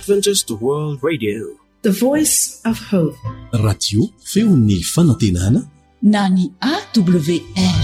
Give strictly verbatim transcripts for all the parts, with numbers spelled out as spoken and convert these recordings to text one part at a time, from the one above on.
Adventist World Radio, the voice of hope. Radio feon'ny fanantenana na ny A W R.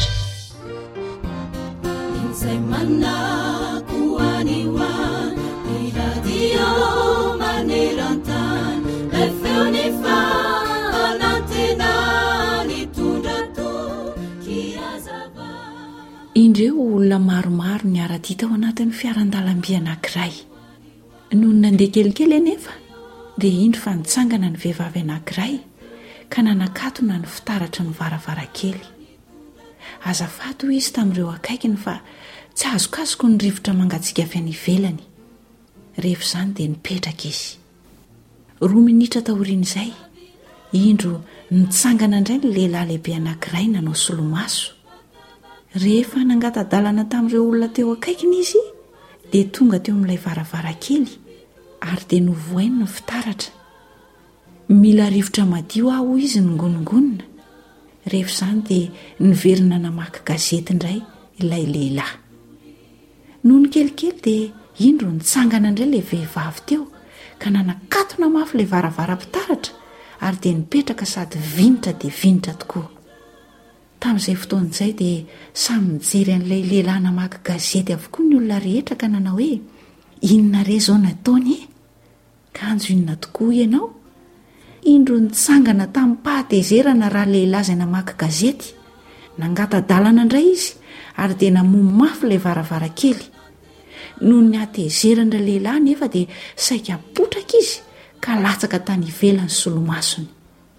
Indreo olona maromaro ny ara-dita ao anatin'ny fiaran-dalamby anankiray. Noho ny nandeha kelikely anefa dia indro fa nitsangana ny vehivavy anankiray ka nanakatona ny fitaratra ny varavarankely. Azafady hoy izy tamin'ireo akaikiny fa tsy azokazoko ny rivotra mangatsiaka avy any ivelany. Rehefa izany dia nipetraka izy. Roa minitra taorian'izay, indro nitsangana indray ny lehilahy lehibe anankiray nanao solomaso. Rehefa nangatadalana tamin'ireo olona teo akaikiny izy dia tonga teo amin'ilay varavarankely ary dia novohainy ny fitaratra. Mila rivotra madio aho izy nongonongonina. Rehefa izany dia niverina namaky gazety indray ilay lehilahy. Noho ny kelikely dia indro nitsangana indray ilay vehivavy teo ka nanakatona mafy ilay varavaram-pitaratra ary dia nipetraka sady vinitra dia vinitra tokoa. Tamin'izay fotoan'izay dia samy nijery an'ilay lehilahy namaky gazety avokoa ny olona rehetra ka nanao hoe inona re izao nataony e? Kanjo inona tokoa ianao? Indro nitsangana tamin'ny pahatezerana raha lehilahy izay namaky gazety. Nangatadalana indray izy ary dia namono mafy ilay varavarankely. Noho ny hatezerana lehilahy nefa dia saika potraka izy ka latsaka tany ivelany solomasony.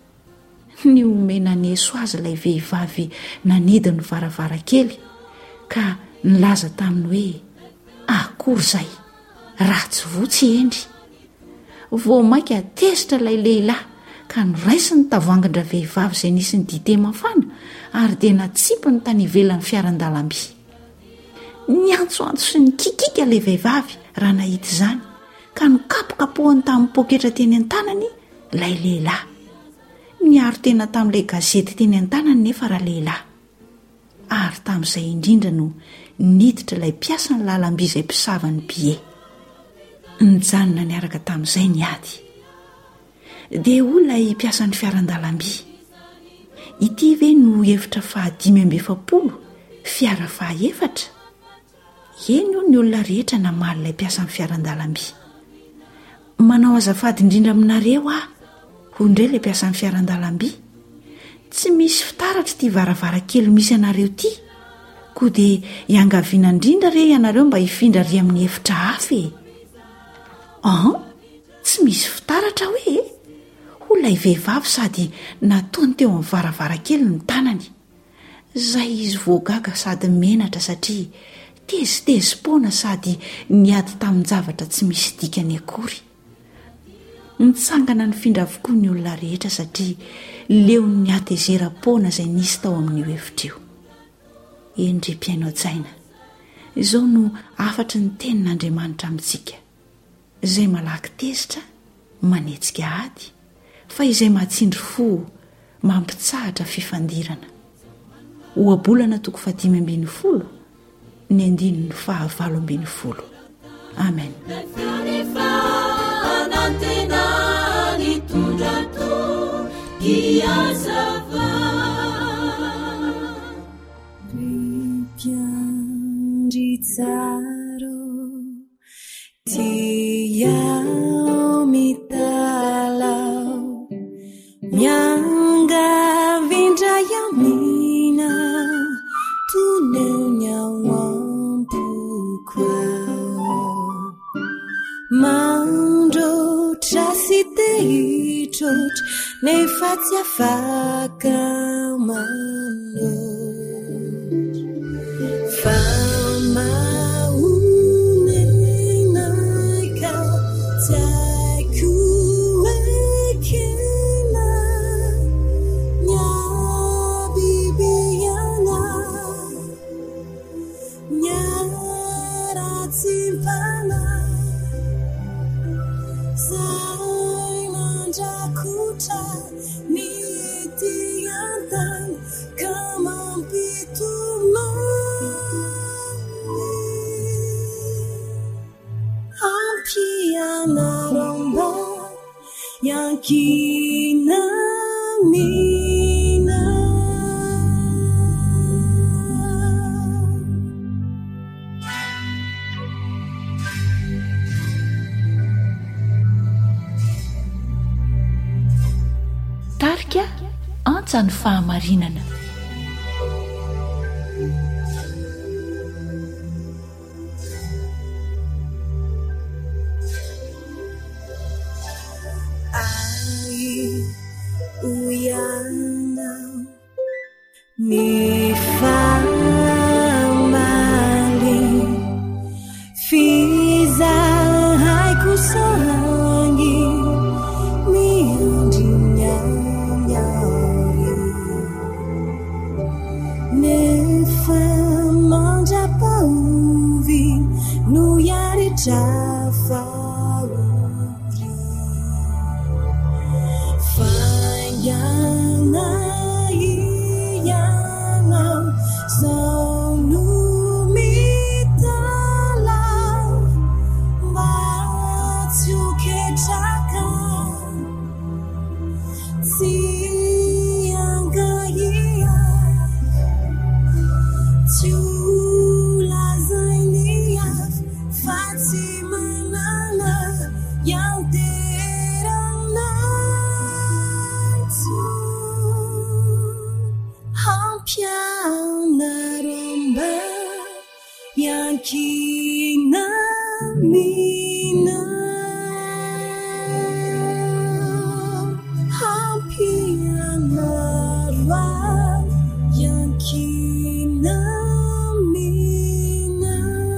Ny omena neso azy ilay vehivavy nanidiny ny varavarankely ka nilaza taminy hoe akory izay, ratsy votsy endry. Vao mainka atezitra ilay lehilahy ka noraisy ny tavoangindra vehivavy izay nisy ny dite mafana ary dia natsipa ny tany ivelan'ny fiaran-dalamby. Ny antsoantso sy ny kikika ilay vehivavy raha nahita izany ka nokapokapohany tamin'ny poketra teny an-tanany ilay lehilahy. Niaro tena tamin'ilay gazety teny an-tanany nefa raha lehilahy. Ary tamin'izay indrindra no niditra ilay mpiasa ny lalamby izay mpisavany bie. Nijanona niaraka tamin'izay ny ady. Dia ho ilay mpiasa ny fiaran-dalamby. Ity ve no efitra fahadimy amby efapolo fiara fahaefatra? Eny io ny olona rehetra namaly ilay mpiasa ny fiaran-dalamby. Manao azafady indrindra aminareo aho. Ondray ilay mpiasa ny fiaran-dalamby. Tsy misy fitaratra ity varavarankely misy anareo ity. Koa dia iangaviana indrindra re ianareo mba hifindra ry amin'ny efitra hafa e. Ah, tsy misy fitaratra hoe? Ho ilay vehivavy sady nataony teo amin'ny varavarankely ny tanany. Izay izy voagaga sady menatra satria tezitezi-poana sady niady tamin'ny zavatra tsy misy dikany akory. Nitsangana ny findra avokoa ny olona rehetra satria leo ny hatezera-poana izay nisy tao amin'ny efitra io. Endry mpiaino an-tsaina, izao no afatry ny tenin'Andriamanitra amintsika, izay malaky tezitra, manetsika ady, fa izay mahatsindry fo, mampitsahatra fifandirana. Ohabolana toko fadimy ambin'ny folo, ny andiny ny fahavalo ambin'ny folo. Amen. Ripiangi tsaro tiao mitalau mianga vindra yamina tuneunya wampukwao mandro trasiteitrot nefa-tsy afaka manot fa maonenaka tsy haiko ekena nyabibiana nyaratsimpana zay mandrakotra ny ety antany kinamina tarika antsa ny fahamarinana. Uyanau nifamali fiza haiku sangi miandinyanyari nefamanja pauvi nuyari jafa Yana yana sonu mitala matsu ketaka sianga ya chula zainia Fatima nana yang Pianaromba yang kinamina Pianaromba yang kinamina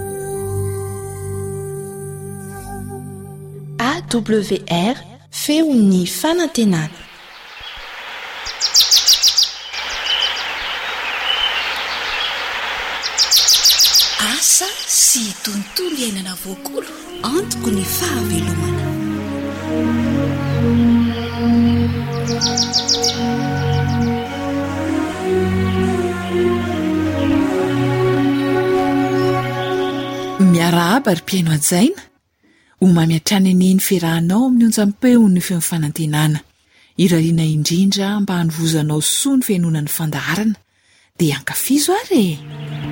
A W R feo ny fanantenana. Asa sy tontolo iainana voakolo antoko ny fahavelomana. Miarahaba ary mpiaino ajaina ho mamiatrany ny firahanao amin'ny onjam-peon'ny feo fanantenana irariana indrindra mba hanovozanao soa ny fiainona ny fandaharana dia ankafizo ary e.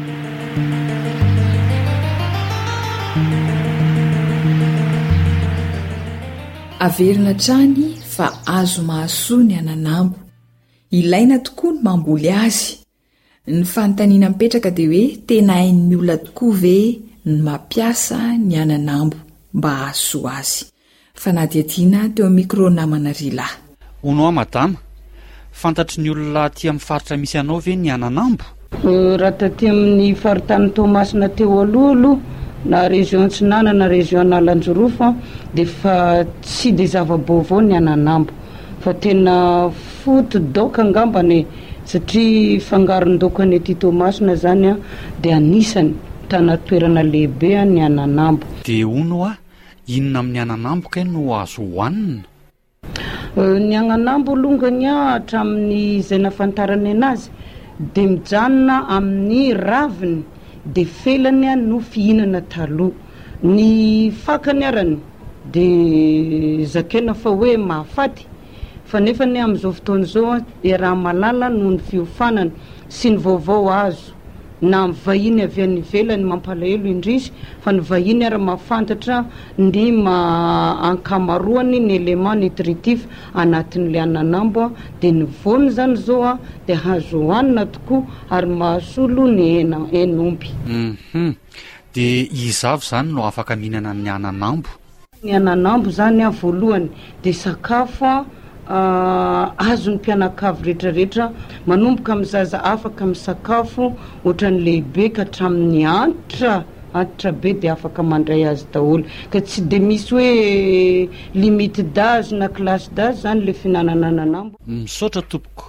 Averina trany fa azo mahasoa ny ananambo. Ilaina tokoa ny mamboly azy. Ny fanontaniana mipetraka dia hoe tena hain'ny olona tokoa ve ny mampiasa ny ananambo mba hahasoa azy. Fanadihadiana teo amin'ny micro namana Rila. Ono a madama, fantatry ny olona aty amin'ny faritra misy anao ve ny ananambo? Raha taty amin'ny faritany Tomasina teo alolo na région Tsinana na région Nalanjorofo dia fa tsy dia zava-baovao ny ananambo fa tena foto daoka angambany satria fangaron-daoka ny aty Tomasina zany dia anisany tanatoerana lehibe ny ananambo. Dia ono a inona amin'ny ananambo kay no azo hohanina? Ny ananambo longany hatramin'ny izay nafantarany anazy dia mijanona amin'ny raviny dia felany no fihinana taloha. Ny fakany arany dia zakaina fa hoe mahafaty fa nefa ny amin'izao fotoana izao dia raha malala noho ny fiofanana sy ny vaovao azo na ny vahiny avy any ivelany mampalahelo indrisy fa ny vahiny ary mahafantatra ny ankamaroany ny élément nutritif anatin'ilay ananambo dia ny voany zany zao dia hazo hohanina tokoa ary mahasolo ny henomby. Mhm. Dia izavy zany no afaka mihinana ny ananambo? Ny ananambo zany voalohany dia sakafo Uh, azo ny mpianakavy rehetrarehetra manomboka amin'ny zaza afaka misakafo ohatran'ny lehibe ka hatramin'ny antitra antitra be dia afaka mandray azy daholo ka tsy dia misy hoe limite d'âge na classe d'âge zany le fihinanana ananambo. Misaotra tompoko.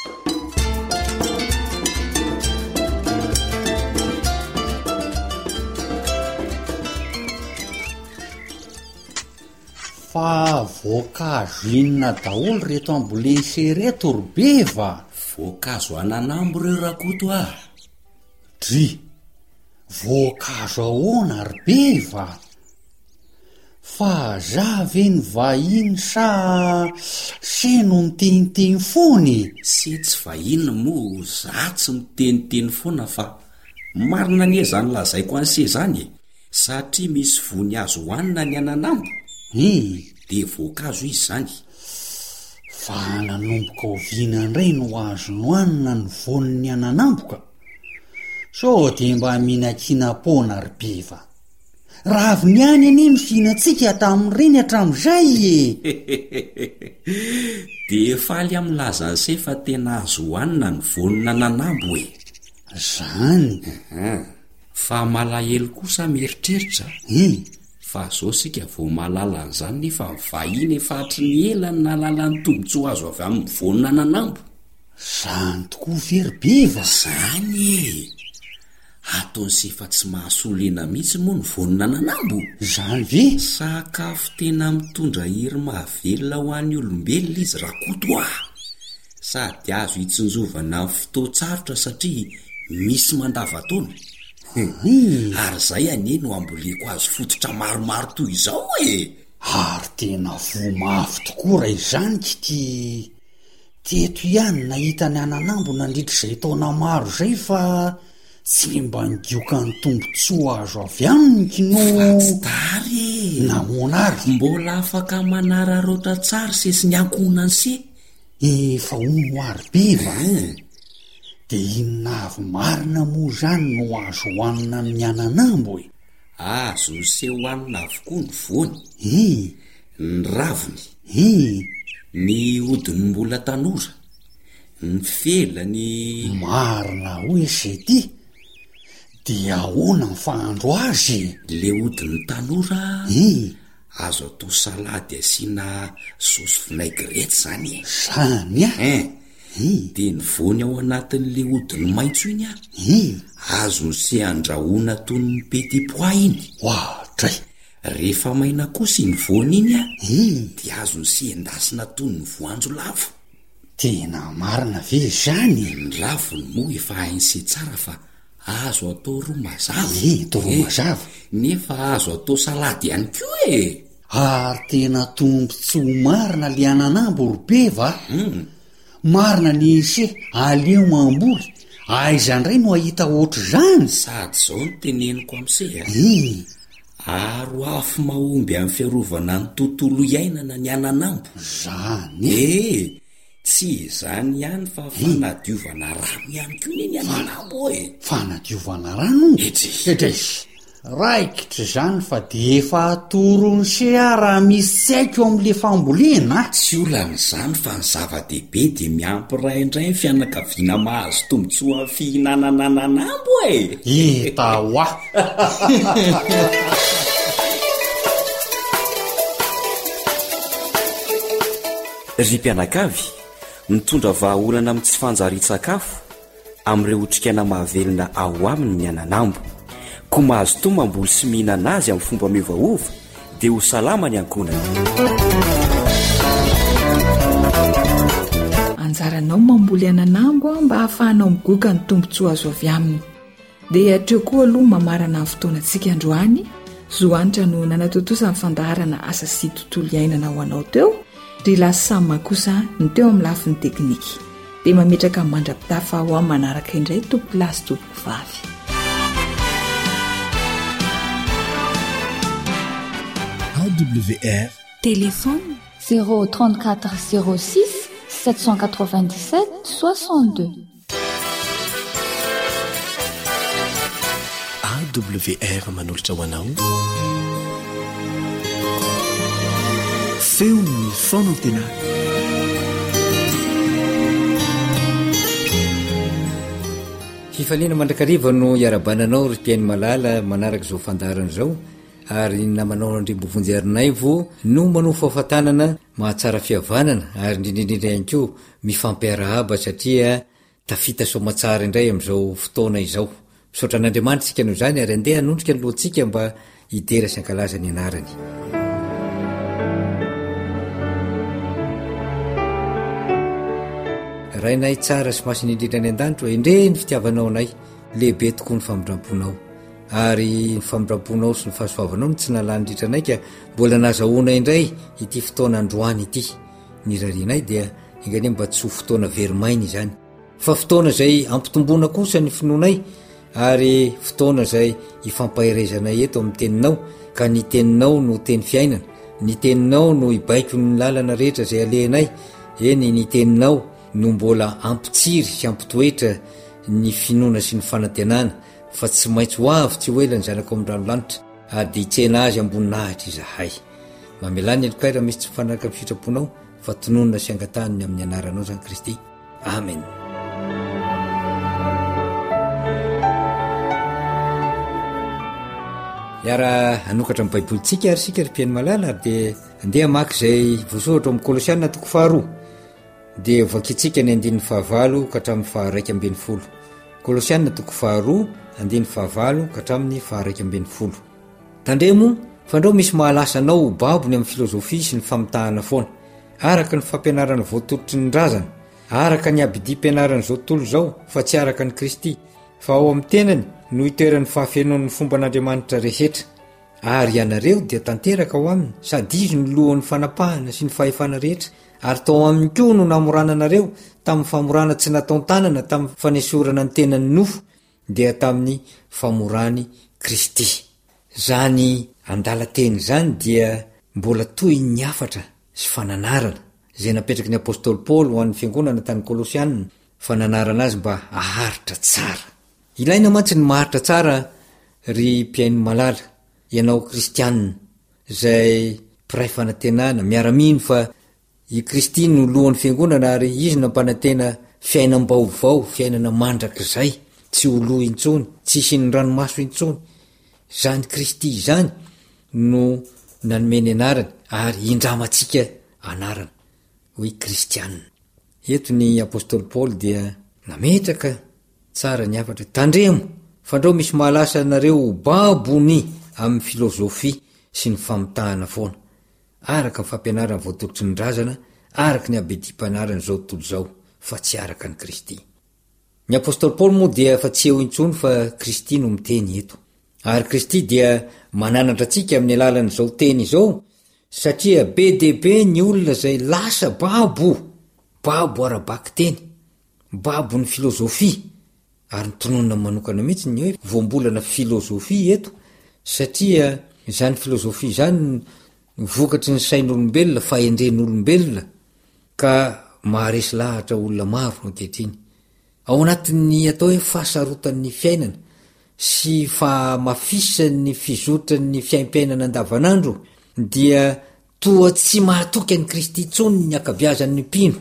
Fa voankazo inona daholo reto ambolense reto robeva? Voankazo ananambo reo rakoto ah. Dry, voankazo ahoana robeva? fa za ve ny vahiny sa seno miteniteny foany se tsy vahiny moa za tsy miteniteny foana fa marina nie zany lazaiko an'se zany e satria misy vony azo hoanina ny ananambo e de voankazo izy zany fa nanomboka oviana indray no azo nohanina ny voniny ananamboka so de mba minakina-pona ry beva raha avy ny any anie no fihinantsika tamin'ireny hatramin'izay e de faly am'laza an'se fa tena azo hoanina ny vonina ananambo e zany fa malahelo kosa mieritreritra e fa zao sika vo malala an'izany nefa vahiny efa hatry ny elany nalalany tombotsoa azo avy amin'ny vonina ananambo zany tokoa very beva zany e ataony se fa tsy mahasolena mihitsy moa ny vonina ananambo zany ve sakafo tena mitondra hery mahavelona ho an'ny olombelona izy raha kotoa sady azo hitsinjovana amin'ny fotoatsarotra satria misy mandavataona ary zay anie no amboleko azo fototra maromaro toy izao e ary tena vo mafy tokoa raha izany ky ty teto ihany nahita ny ananambo nandritra izay taona maro zay fa tsy mba nigioka ny tombotsoa azo avy aminy kino tary namoana ary mbola afaka manararoatra tsara se sy ny ankohonany se efa ono ary beva de inona avy marina moa zany no azo hoanina ny ananambo e azo se hoanina avokoa ny vony e ny raviny e ny odiny mbola tanora ny felany marina hoe se ty de ahoana ny fahandro azy le odiny tanora e azo atao salady asiana sosy vinaigrety zany e zany a e de ny vony ao anatin'le odiny maitso iny a azo se andrahoana toy ny petit pois iny ohatray rehefa maina kosa iny vony iny a de azo ny se endasina toy ny voanjo lavo tena marina ve zany ny lavony moa efa hainse tsara fa azo atao roa mazava e to roa mazava nefa azo atao salady ihany koa e ary tena tombotsoa marina le ananambo ry beva marina ny se aleo mamboly aizandray no ahita ohatr' zany sady zao ny teneniko am'se a e aro afo mahomby amin'ny fiarovana ny tontolo iainana ny ananambo zany e tsy zany ihany fa fanadiovana rano ihany ko neny ananambo e fanadiovana rano etrez raikitra zany fa de efa atorony se a raha misy tsy haiko am'le fambolena tsy olan'izany fa ny zava-dehibe de miampiray indray ny fianakaviana mahazo tombotsoa ny fihinanana ananambo e eta hoa ry mpianakavy mitondra vahaolana amin'ny tsy fanjari-tsakafo amin'ireo otrikaina mahavelona ao aminy ny ananambo ko mahazo toa mamboly sy mihinana azy amin'ny fomba miovaova dia ho salama ny ankonana anjaranao mamboly ananambo mba hahafahanao migoka ny tombotsoa azo avy aminy dia hatreo koa aloha mamarana amin'ny fotoanantsika androany zoanitra no nanatotosa ny fandaharana asa sy tontolo iainana ho anao teo ry lasa samy kosa ny teo amin'ny lafiny teknika dia mametraka mandra-pitafa ho amin'ny manaraka indray tompo lasy tompoko vavy A W R téléphone zéro trente-quatre zéro six sept cent quatre-vingt-dix-sept soixante-deux. A W R manolotra ho anao feo ny fonantena fifaliana mandrakariva no iarabananao ry mpiainy malala manaraka izao fandarana izao ary namanao andrimbovonjyarinay vo no manao fahafatanana mahatsara fihavanana ary indrindrindrindra ihany koa mifampiarahaba satria tafita somatsara indray amin'izao fotoana izao misaotra an'andriamanitra tsika noho izany ary andeha hanondrika ny lohantsika mba hidera sy ankalaza ny anarany rainay tsara sy masiny indrindra ny an-danitra indre ny fitiavanao anay lehibe tokoa ny famindramponao ary ny famiraponao sy ny fahasoavanao ny tsy nalanydritra naika mbola nazahoana indray ity fotoana androany ity nirarianay dia ingany mba tsy ho fotoana verimainy zany fa fotoana zay ampitomboana kosa ny finoanay ary fotoana zay ifampahirezanay eto amin'ny teninao ka ny teninao no teny fiainana ny teninao no ibaiko ny lalana rehetra zay alehnay eny ny teninao no mbola ampitsiry sy ampitoetra ny finoana sy ny fanantenana fa tsy maintsy ho avy tsy hoela ny zanako amin'ndranolanitra ady itsena azy amboninahitra izahay mamelany elokaira misy tsy mifanaraka amin'ny fitraponao fa tononona sy angataniny amin'ny anaranao zany Kristy amen. Iara anokatra amin'ny baibolitsika ary sika ry mpiaino malala ary dia andeha maky zay voasoratra amin'ny Kolosianina toko faharoa dia vakitsika ny andin'ny fahavalo ka hatramin'ny faharaika ambin'ny folo. Kolosianina toko faharoa andin'ny fahavalo ka hatramin'ny faharaika ambin'ny folo. Tandremo fa ndreo misy mahalasanao babony amin'ny filozofia sy ny famitahana foana araka ny fampianarana voatolotry ny razana araka ny abidim-pianarana zao tontolo zao fa tsy araka ny Kristy fa ao amin'ny tenany no itoeran'ny fahafenoan'ny fomba n'Andriamanitra rehetra ary ianareo dia tanteraka ao aminy sady izy ny lohan'ny fanapahana sy ny fahefana rehetra ary tao aminy koa no namorananareo tamin'ny famorana tsy nataon-tanana tamin'ny fanesorana ny tenany nofo dia tamin'ny famorany Kristy. Zany andalateny zany dia mbola toy ny afatra sy fananarana zay napetraky ny apôstôly Paoly ho an'ny fiangonana tany Kolosianina fananarana azy mba aharitra tsara. Ilaina mantsy ny maharitra tsara ry mpiaino malala ianao kristianina zay mpiray fanantenana miaramino fa i Kristy no lohan'ny fiangonana ary izy nampanantena fiainam-baovao fiainana mandrakizay tsy olo intsony tsy isiny ranomaso intsony zany Kristy zany no nanomeny anarany ary indramatsika anarana hoe kristianina. Eto ny apôstôly Paoly dia nametraka tsara ny afatra tandremo fa ndreo misy mahalasa nareo babony amin'ny filozofia sy ny famitahana foana araka ny fampianarana voatolotry ny razana araka ny abedim-panarana zao tontolo zao fa tsy araka ny Kristy. Ny apôstôly Paoly moa dia fa tsy eo intsony fa Kristy no miteny eto ary Kristy dia mananatra atsika amin'ny alalan' zao teny zao satria be debe ny olona zay lasa babo babo arabaky teny babo ny filozofia ary nytononona manokana mihitsy ny hoe voambolana filozofia eto satria zany filozofia zany vokatry ny sain'olombelona fahendren'olombelona ka maharesy lahatra olona maro ankehitriny ao anatin'ny atao hoe fahasarotan'ny fiainana sy famafisany fizotrany fiaim-piainana andavanandro dia toa tsy mahatoky an'i Kristy tsony ny akabiazan'ny mpino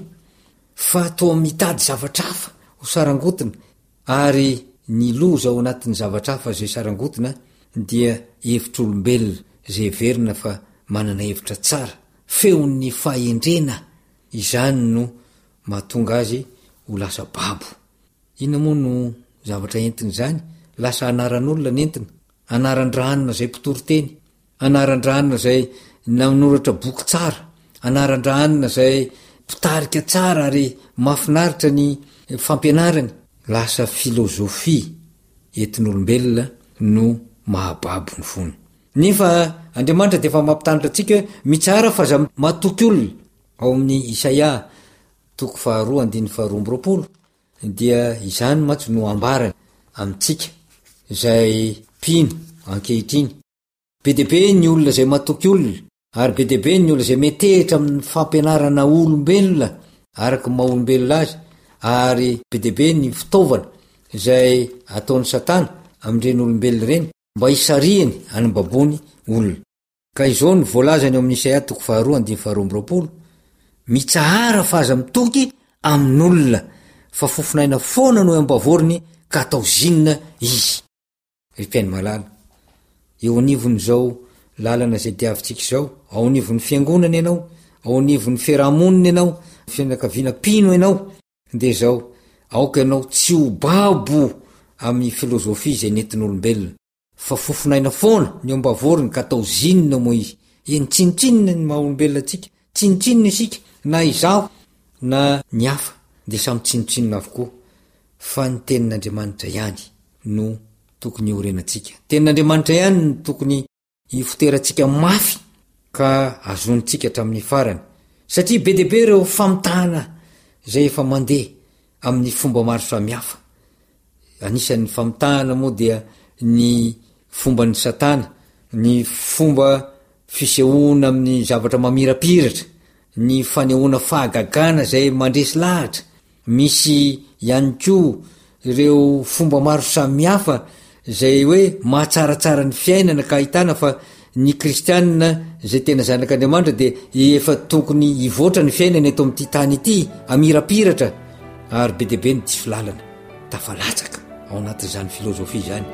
fa toa mitady zavatra hafa ho sarangotina ary ny loza ao anatin'ny zavatra hafa zay sarangotina dia hevitr'olombelona zay verina fa manana hevitra tsara feon'ny fahendrena izany no mahatonga azy ho lasa babo. Ina moa no zavatra entina zany lasa anaran'olona nentina anaran-dranona zay mpitoroteny anaran-dranona zay nanoratra boky tsara anaran-dranona zay mpitarika tsara ary mahafinaritra ny fampianarany lasa filozofia entin'olombelona no mahababo ny fony. Nefa Andriamanitra dia efa mampitandritra atsika mitsara fa za matoky olona ao amin'ny Isaia toko faharoa andiny faharoa amby roapolo dia izany mantsy no ambarany amintsika zay mpino ankehitriny. Be debe ny olona zay matoky olona ary be debe ny olona zay metehitra amin'ny fampianarana olombelona araka maha olombelona azy ary be debe ny fitaovana zay ataon'ny satana amin'ireny olombelona reny mba hisariany anambabony olona. Ka izao ny voalazany ao amin'ny Isaia toko faharoa andiny faharoa amby roapolo mitsahara fa aza mitoky amin'olona fa fofinaina foana no ambavoriny ka atao zinina izy. Ripiainy malala eo anivony zao lalana zay diavintsika zao ao anivony fiangonana ianao ao anivony fiarahamonina ianao fianakaviana pino ianao de zao aoka ianao tsy ho babo amin'ny filozofia zay nentin'olombelona fa fofinaina foana ny ambavoriny ka atao zinina moa izy. Eny tsinitsinina ny maha olombelona atsika tsinitsinina isika na izaho na ny hafa de samy tsinitsinina avokoa fa ny tenin'Andriamanitra ihany no tokony orenantsika. Tenin'Andriamanitra ihany ny tokony ifoteratsika mafy ka azontsika hatramin'ny farany, satria be deaibe reo famitahana zay efa mandeha amin'ny fomba maro samihafa. Anisan'ny famitahana moa dia ny fomba ny satana, ny fomba fisehoana amin'ny zavatra mamirapiratra, ny fanehoana fahagagana zay mandresy lahatra. Misy ihany koa ireo fomba maro samihafa zay hoe mahatsaratsara ny fiainana ka ahitana fa ny kristianina zay tena zanak'Andriamanitra de efa tokony ivoatra ny fiainana eto amin'ity tany ity amirapiratra, ary be deaibe ny diso lalana tafalatsaka ao anatin'izany filôzofia zany.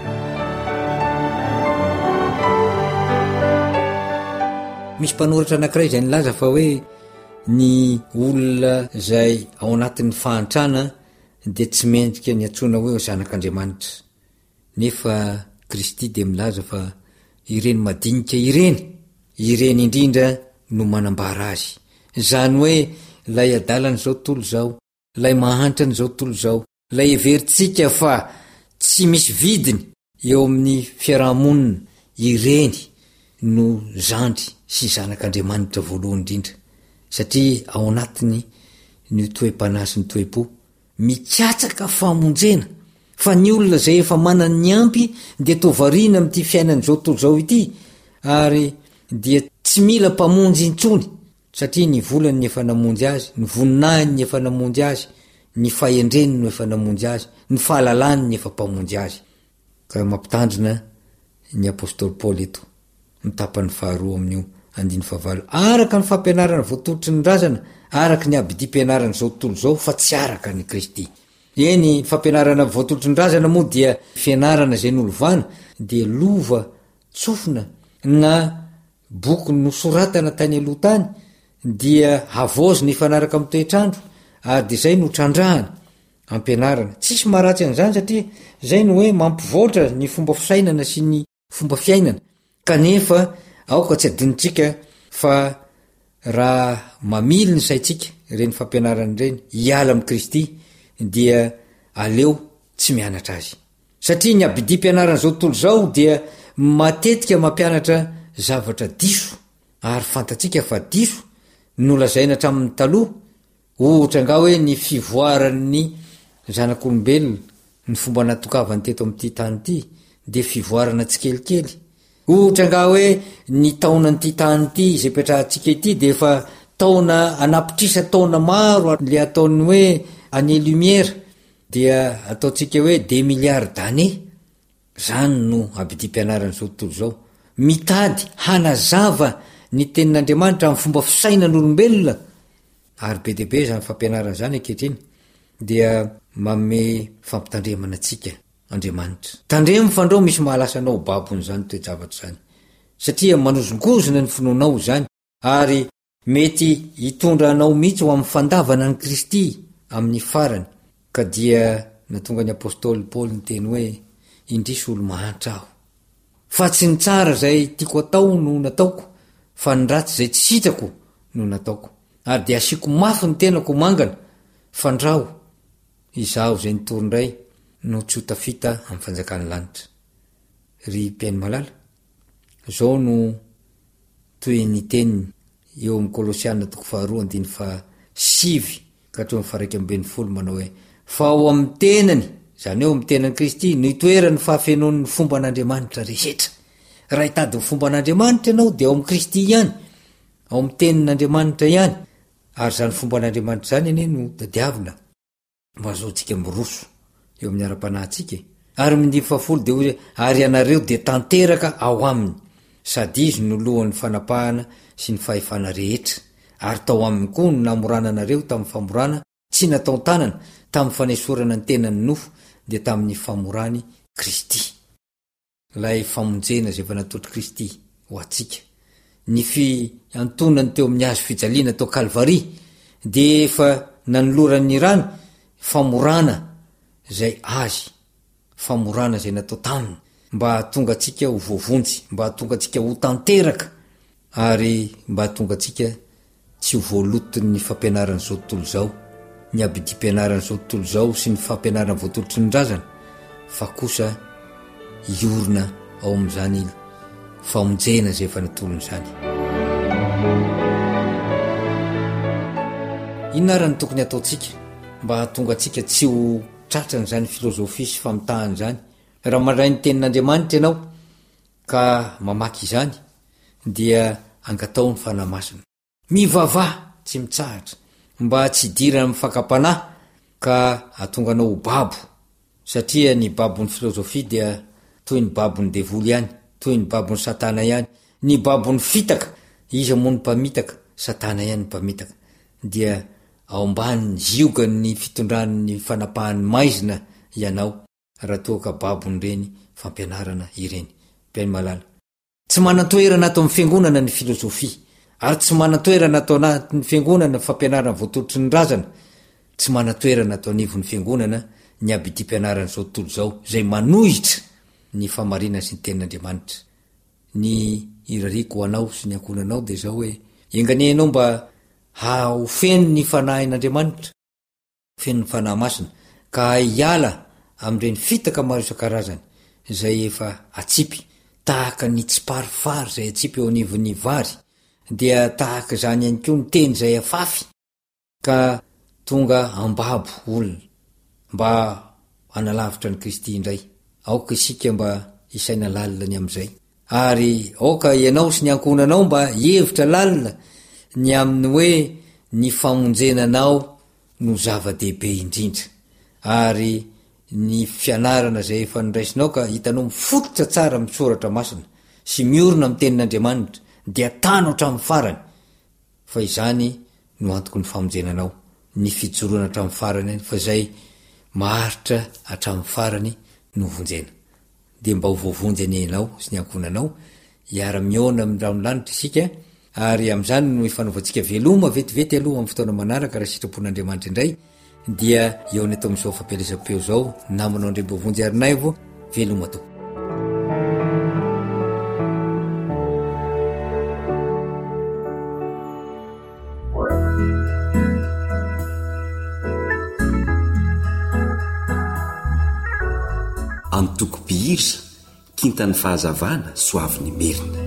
Misy mpanoratra anankiray zay nilaza fa hoe ny olona zay ao anatin'ny fahantrana de tsy mendrika ny atsona hoe zanak'Andriamanitra, nefa Kristy de milaza fa ireny madinika ireny, ireny indrindra no manambara azy. Zany hoe lay adalany zao tolo zao, lay mahantra ny zao tolo zao, lay everitsika fa tsy misy vidiny eo amin'ny fiarahamonina, ireny no zandry sy zanak'Andriamanitra voalohany indrindra, satria ao anatiny ny toe-panahy sy ny toe-po mikatsaka famonjena. Fa ny olona zay efa manana ny ampy dia tovariana amin'ity fiainany zao tolo zao ity, ary dia tsy mila mpamonjy intsony, satria ny volany ny efa namonjy azy, ny voninahiny ny efa namonjy azy, ny fahendreny no efa namonjy azy, ny fahalalany ny efa mpamonjy azy. Ka mampitandrina ny apôstôly Paoly eto mitapany faharoa amin'io andiny favalo, araka ny fampianarana voatolotry ny razana, araka ny abidi-pianarana zao tolo zao, fa tsy araka ny Kristy. Eny fampianarana voatolotry ny razana moa dia fianarana zay nolovana, dia lova tsofina na boky nosoratana tany aloha tany, dia havozy ny fanaraka amin'ny toetrandro, ary de zay no trandrahana ampianarana. Tsisy maharatsy an'izany, satria zay no hoe mampivoatra ny fomba fisainana sy ny fomba fiainana. Kanefa aoka tsy adinitsika fa raha mamily ny saitsika reny fampianarana reny hiala amin'ny Kristy, dia aleo tsy mianatra azy, satria ny abidi-pianarana zao tolo zao dia matetika mampianatra zavatra diso, ary fantatsika fa diso nolazaina hatramin'ny taloha, ohatra nga hoe ny fivoaran'ny zanak'olombelona, ny fomba natokavany teto amin'ity tany ity, de fivoarana tsikelikely. Ohatra nga hoe ny taona n'ity tany ity zay petrahantsika ity de efa taona anapitrisa taona maro le ataony hoe année lumière, dia ataotsika hoe deux milliards d'années. Zany no abidi-pianarana zao tontolo zao, mitady hanazava ny tenin'Andriamanitra amin'ny fomba fisainan'olombelona. Ary be deaibe zany fampianarana zany ankehitriny, dia manome fampitandremana atsika Andriamanitra. Tandremo fandreo misy mahalasanao babony zany toe-javatra zany, satria manozongozona ny finoanao zany, ary mety hitondra anao mihitsy ho amin'ny fandavana ny Kristy amin'ny farany. Ka dia natonga ny apôstôly Paoly ny teny hoe indrisy olo mahantra aho, fa tsy ny tsara zay tiako atao no nataoko, fa ny ratsy zay tsy sitrako no nataoko. Ary de asiko mafy ny tenako mangana, fandrao izaho zay nitorindray no tsy ho tafita amin'ny fanjakan'ny lanitra. Ry mpiaino malala, zao no toy ny teniny eo amin'ny Kolosiana toko faharoa andiny fa sivy ka hatreo amin'ny faraika ambin'ny folo, manao hoe fa ao amin'ny tenany, zany eo amin'ny tenan'i Kristy no itoerany fahafenoan'ny fomba an'Andriamanitra rehetra. Raha hitady ny fomba an'Andriamanitra ianao dia ao amin'ny Kristy ihany, ao amin'ny tenin'Andriamanitra ihany. Ary zany fomba an'Andriamanitra zany ane no tadiavina mba azotsika miroso eo amin'ny ara-panahintsika. Ary mindimy fafolo de hoe ary ianareo de tanteraka ao aminy, sady izy no lohan'ny fanapahana sy ny fahefana rehetra. Ary tao aminy koa no namorana anareo tamin'ny famorana tsy natao tanana, tamin'ny fanesorana ny tenany nofo, de tamin'ny famorany Kristy. Lay famonjena zay efa nataotry Kristy ho atsika, ny fiantonany teo amin'ny hazo fijaliana tao Kalvari, de efa nanoloran'ny rano famorana zay azy, famorana zay natao taminy, mba tonga atsika ho voavonjy, mba tonga atsika ho tanteraka, ary mba tonga atsika tsy ho voaloton'ny fampianarana zao tontolo zao, ny abidi-pianarana zao tontolo zao sy ny fampianarana voatolotry ny razana, fa kosa iorina ao amin'izany famonjena zay efa natolony zany. Inonarany tokony ataontsika mba hahatonga atsika tsy ho tratrany zany filozofia sy famitahany zany? Raha mandray ny tenin'Andriamanitra ianao ka mamaky izany dia angatao ny fanahy masina, mivavah tsy mitsahatra, mba tsy dirana mifakapanahy ka hatonga anao ho babo, satria ny babon'ny filozofia dia toy ny babon'ny devoly ihany, toy ny babon'ny satana ihany. Ny babon'ny fitaka, iza moa ny mpamitaka, satana ihany ny mpamitaka, dia ao ambany ziogany fitondran'ny fanapahany maizina ianao raha toa ka babony reny fampianarana ireny. Mpiaino malala, tsy manan-toerana ato amin'ny fiangonana ny filozofia, ary tsy manan-toerana atao anatin'ny fiangonana fampianarana voatolotry ny razana, tsy manan-toerana atao anivon'ny fiangonana ny abity mpianarana zao tontolo zao zay manohitra ny famarinana sy ny tenin'Andriamanitra. Ny irariko anao sy ny ankonanao dia zao hoe enganenao mba haofeno ny fanahin'Andriamanitra, feno ny fanahy masina, ka hiala amin'ireny fitaka maro isan-karazany zay efa atsipy, tahaka ny tsiparifary zay atsipy eo anivon'ny vary, dia tahaka zany ihany koa ny teny zay afafy, ka tonga ambabo olona mba analavitra ny Kristy indray. Aoka isika mba isaina lalina ny am'izay, ary aoka ianao sy ny ankonanao mba hevitra lalina ny amin'ny hoe ny famonjenanao no zava-dehibe indrindra, ary ny fianarana zay efa niraisinao ka hitanao mifototra tsara misoratra masina sy miorina amin'ny tenin'Andriamanitra dia tano hatramin'ny farany, fa izany no antoko ny famonjenanao, ny fijoroana hatramin'ny farany, fa zay maharitra hatramin'ny farany no vonjena. Dia mba ho voavonjy ny ianao sy ny ankonanao hiara-miona amin'ny ranolanitra isika, ary amin'izany no ifanaovantsika veloma vetivety aloha amin'ny fotoana manaraka raha sitrapon'Andriamanitra indray, dia eo ny atao amin'izao fampielezam-peo zao namanao indray mba vonjy arinay vo veloma to. Antoko bihirisa kinta ny fahazavana soavy ny merina.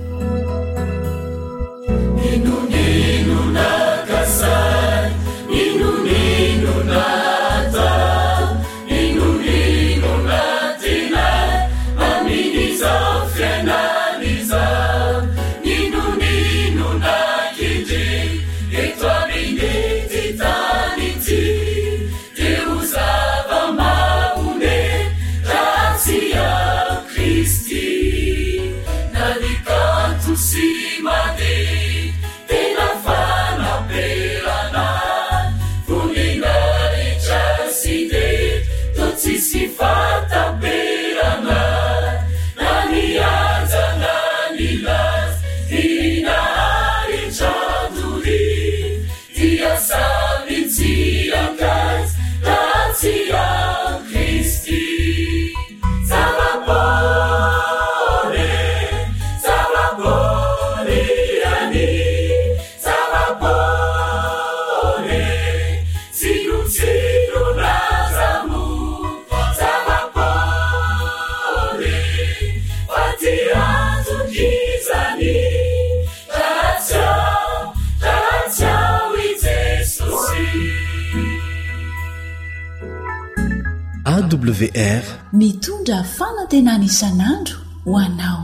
A W R mitondra fanantenana isan'andro ho anao.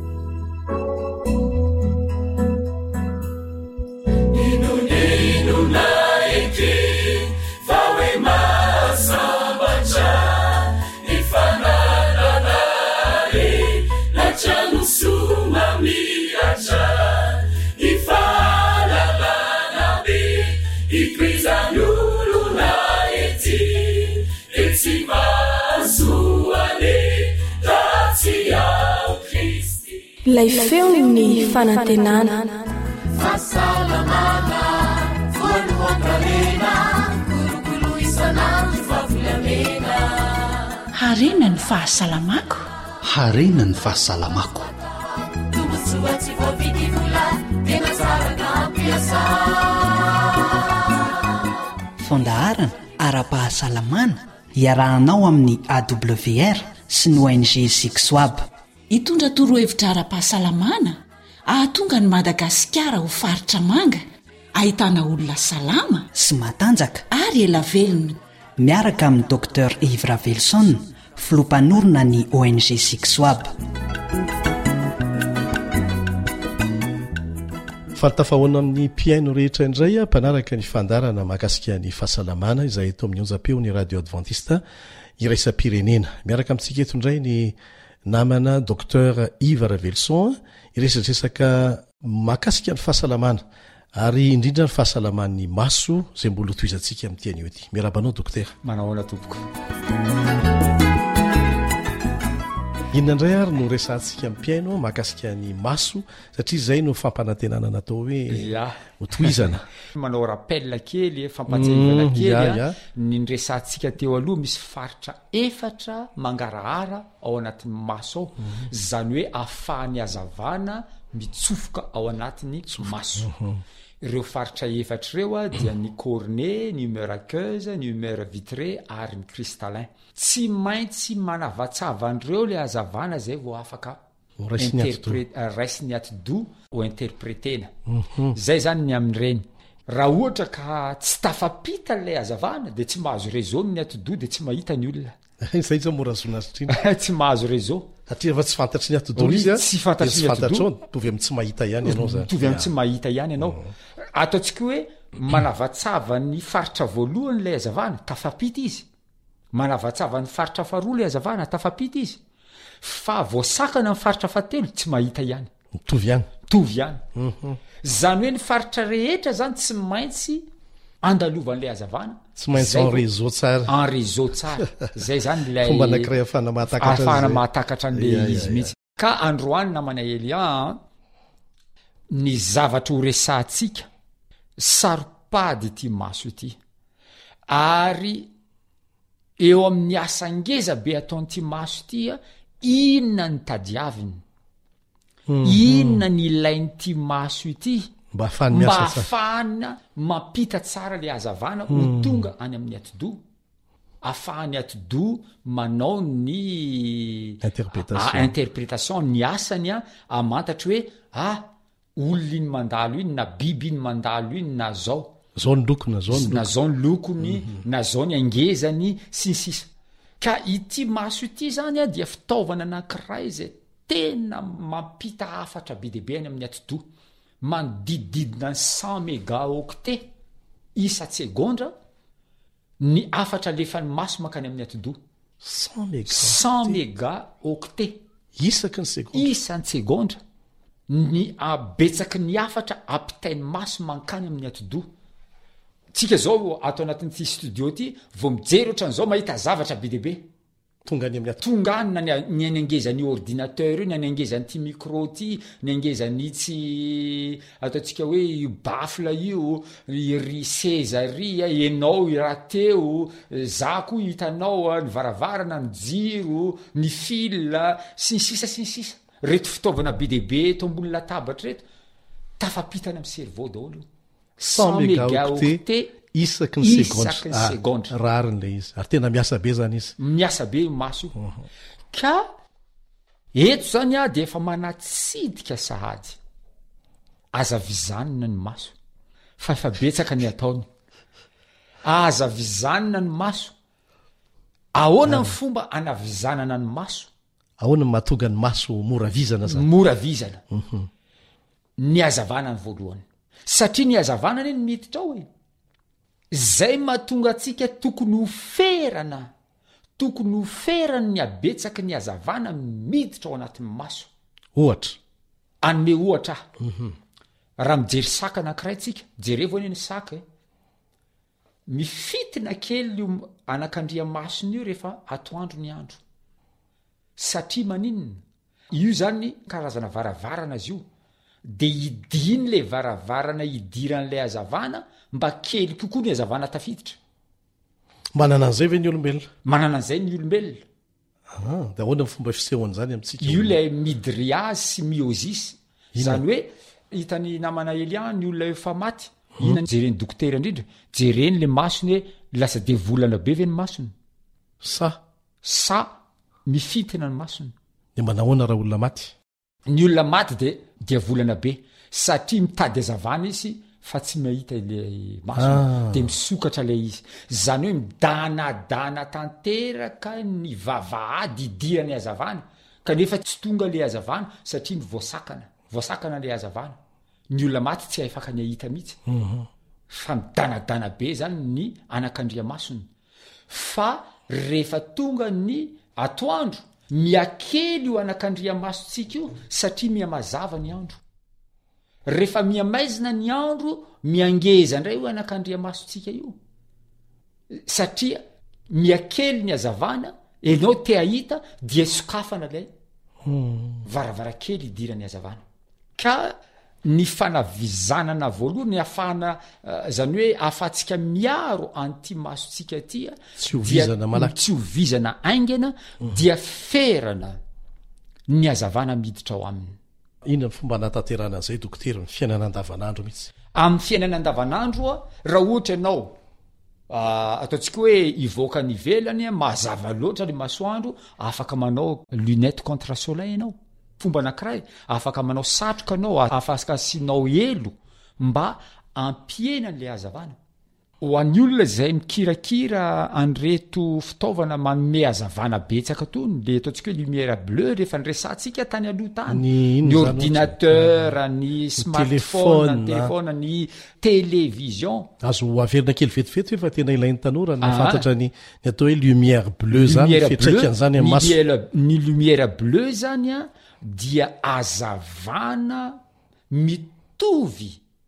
Ilay feo ny fanantenana. Fahasalamana, voalohan-karena, kolokolo isan'andro favolamena. Harena ny fahasalamako. Harena ny fahasalamako. Tombotsoa tsy voavidy vola, tena tsara nampiasa. Fandaharana ara-pahasalamana iarahanao amin'ny A W R sy ny O N G Sixoab. Hitondra torohevitra ara-pahasalamana ahatonga ny Madagasikara ho faritra manga, ahitana olona salama sy matanjaka ary ela velona. Miaraka amin'ny Dr Yves Ravelson, filompanorona ny O N G Sixoab. Faltafahoana amin'ny mpiaino rehetra indray mpanaraka ny fandarana mahakasika ny fahasalamana izay eto amin'ny onjam-peo ny radio adventiste iraisam-pirenena. Miaraka amintsika eto indray ny namana Dr Yves Ravelson iresadresaka mahakasika ny fahasalamana ary indrindra ny fahasalaman'ny maso izay mbola toizantsika amin'ny tianio ety. Miarabanao dokotera. Manahoana tompoko. Inona indray ary no resantsika mpiaino mahakasika ny maso satria izay no fampanantenana natao hoe ho toizana. Manao rappel kely, fampatsahivana kely ny resantsika teo aloha misy faritra efatra mangarahara ao anatin'ny maso ao. Zany hoe ahafahany hazavana mitsofoka ao anatin'ny maso. Ireo faritra efatra ireo dia ny cornée, ny humeur aqueuse, ny humeur vitrée ary ny cristallin. Tsy maintsy manavatsava an'ireo le hazavana zay vao afaka raisiny atido ho interpretena. Zay zany ny amin'ireny. Raha ohatra ka tsy tafapita le hazavana dia tsy mahazo réseau ny atido dia tsy mahita ny olona. Zay zao mora zonazotry. Tsy mahazo réseau. Satria fa tsy fantatry ny atido izy a. Tsy fantatry ny atido. Tovy amin'ny tsy mahita ihany ianao zany. Tovy amin'ny tsy mahita ihany ianao. Ataontsika hoe manavatsava ny faritra voalohany le hazavana tafapita izy. Manavatsava ny faritra faharoa le hazavana tafapita izy. Fa voasakana ny faritra fahatelo tsy mahita ihany. Tovy ihany. Tovy ihany. Zany hoe ny faritra rehetra zany tsy maintsy andalovan'le hazavana. Tsy maintsy en réseau tsara. En réseau tsara. Zay zany ilay fomba anankiray ahafahana mahatakatra azy. Ahafahana mahatakatra an'le izy mihitsy. Ka androany namana Elian ny zavatra ho resantsika saropady ity maso ity. Ary eo amin'ny asa ngeza be ataon'ity maso ity inona ny tadiaviny. Inona ny ilain'ity maso ity mba ahafahana mampita tsara le hazavana ho tonga any amin'ny atido. Ahafahany atido manao ny interprétation ny asany a amantatra hoe ah olona iny mandalo iny na biby iny mandalo iny na zao. Zao ny lokony, zao ny lokony. Na zao ny lokony, na zao ny angezany sy ny sisa. Ka ity maso ity zany a dia fitaovana anankiray izay tena mampita hafatra be deabe any amin'ny atido. Manodididina ny cent mégaoctets isa-tsegondra ny afatra alefan'ny maso makany amin'ny atido. cent mégaoctets isaky ny segondra. Isan'ny segondra ny abetsaky ny afatra ampitain'ny maso mankany amin'ny atido. Tsika zao ato anatin'ity studio ity vao mijery ohatran'izao mahita zavatra be deabe. Tonga any amin'ny atido. Tonga any ny angezan'ny ordinateur io, ny angezan'ity micro ity, ny angezan'ny tsy ataontsika hoe bafla io, ry seza ry, ianao irateo, zako hitanao ny varavarana, ny jiro, ny fil, sy ny sisa sy ny sisa. Reto fitaovana be deabe eto ambony latabatra reto tafapitana amin'ny cerveau daholo. cent mégaoctets isaky ny segondra. Rariny le izy. Ary tena miasa be zany izy. Miasa be maso. Ka eto zany a dia efa manatsidika sahady. Aza vizanina ny maso. Fa efa betsaka ny ataony. Aza vizanina ny maso. Ahoana ny fomba anavizanana ny maso? Ahoana mahatonga ny maso mora vizana zany? Mora vizana. Ny hazavana ny voalohany. Satria ny hazavana ny miditra ao e. Zay mahatonga atsika tokony ho ferana. Tokony ho ferana ny abetsaky ny hazavana miditra ao anatin'ny maso. Ohatra. Anome ohatra. Raha mijery saka anankiray tsika, jereo any ny saka. Mifitina kely io anakandria masony io rehefa atoandro ny andro. Satria maninona? Io zany karazana varavarana azy io. De idiny le varavarana idiran'le hazavana mba kely kokoa ny hazavana tafiditra. Manana an'izay ve ny olombelona? Manana an'izay ny olombelona. Ah, da ahoana ny fomba fisehoany zany amintsika? Io le midriase sy myosis. Zany hoe hitany namana Elian ny olona efa maty. Ina jereny dokotera indrindra. Jereny le masony hoe lasa devolana be ve ny masony? Sa. Sa. mifitana ny masony de manahoana raha olona maty ny olona maty de dia volana be satria mitady azavana izy fa tsy mahita le masony Ah. de misokatra le izy zany hoe midanadana tanteraka ny vavahady idirany azavana kanefa tsy tonga le azavana satria ny voasakana voasakana le azavana ny olona maty tsy afaka ny ahita mihitsy Mhm. fa midanadana be zany ny anakandria masony fa rehefa tonga ny atoandro miakely io anakandria masontsika io satria miamazava ny andro rehefa miamaizina ny andro miangeza indray io anakandria masontsika io satria miakely ny azavana enao te ahita dia sokafana lay varavarakely idirany azavana ka ny fanavizanana voalohany ny afahana uh, zany hoe ahafahantsika miaro anty masontsika tya Tsy hovizana malaky. tsy hovizana aingana dia ferana ny azavana miditra ao aminy inona ny fomba anatanterana an'izay dokotera ny fiainana andavanandro mihitsy amin'ny fiainana andavanandro a raha ohatra ianao uh, ataontsika hoe ivoaka ny velany mazava loatra ny masoandro afaka manao lunette contre soleil ianao fomba anankiray afaka manao satroka anao afaka sinao elo mba ampienany le azavana ho an'ny olona zay mikirakira anreto fitaovana manome azavana betsaka tony le ataontsika hoe lumière bleu rehefa nyresantsika tany aloha tany Ny ino ny zany ordinateur ny smartphone téléphone, ny téléphone ny télévision azo averina kely vetivety hoe fa tena ilain'ny tanora ny Ah. fantatra ny ny atao hoe lumière bleu zany Lumière fitraikany zany bleu, amin'ny maso lumière- ny lumière bleu zany a dia azavana mitovy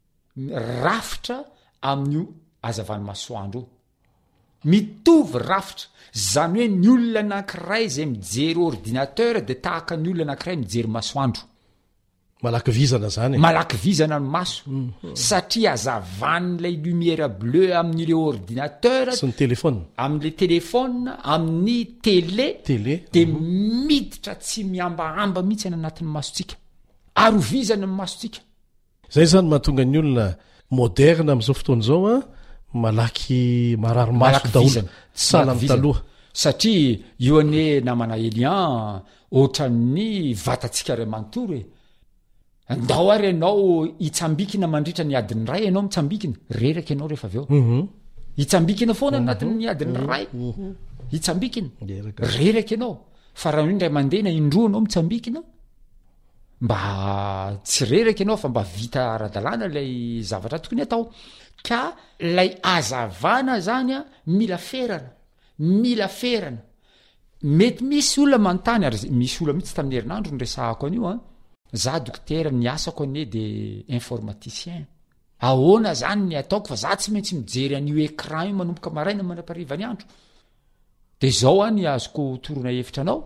rafitra amin'io azavana masoandro io mitovy rafitra zany hoe ny olona anankiray zay mijery ordinateur de tahaka ny olona anankiray mijery masoandro malaky vizana zany malaky vizana ny maso satria azavan'ilay lumière bleu amin'ireo ordinateur sy ny telefona amin'le telefona amin'ny télé télé de miditra tsy miambaamba mihitsy any anatin'ny masontsika arovizana ny masontsika zay zany mahatonga ny olona moderne am'izao fotoana zao a malaky marary maso Malaky daholo vizana. tsy sala Malaky amy vizana. taloha satria io ane namana elian ohatran'ny vatantsika ray manontoro e andao ary ianao hitsambikina mandritra ny adiny ray ianao mitsambikina reraka ianao rehefa avy eo Mhm. hitsambikina foana anatin'ny adiny ray hitsambikina reraka ianao fa raha indray mandehna indroa anao mitsambikina mba tsy reraka ianao fa mba vita ara-dalàna lay zavatra tokony atao ka lay azavana zany a mila ferana mila ferana mety misy olona manontany ary misy olona mihitsy tamin'ny herinandro ny resahako an'io a za dokotera ny asako ane de informaticien ahoana zany ny ataoko fa za tsy maintsy mijery an'io écran io manomboka maraina manapariva ny andro de zao a ny azoko torona hevitra anao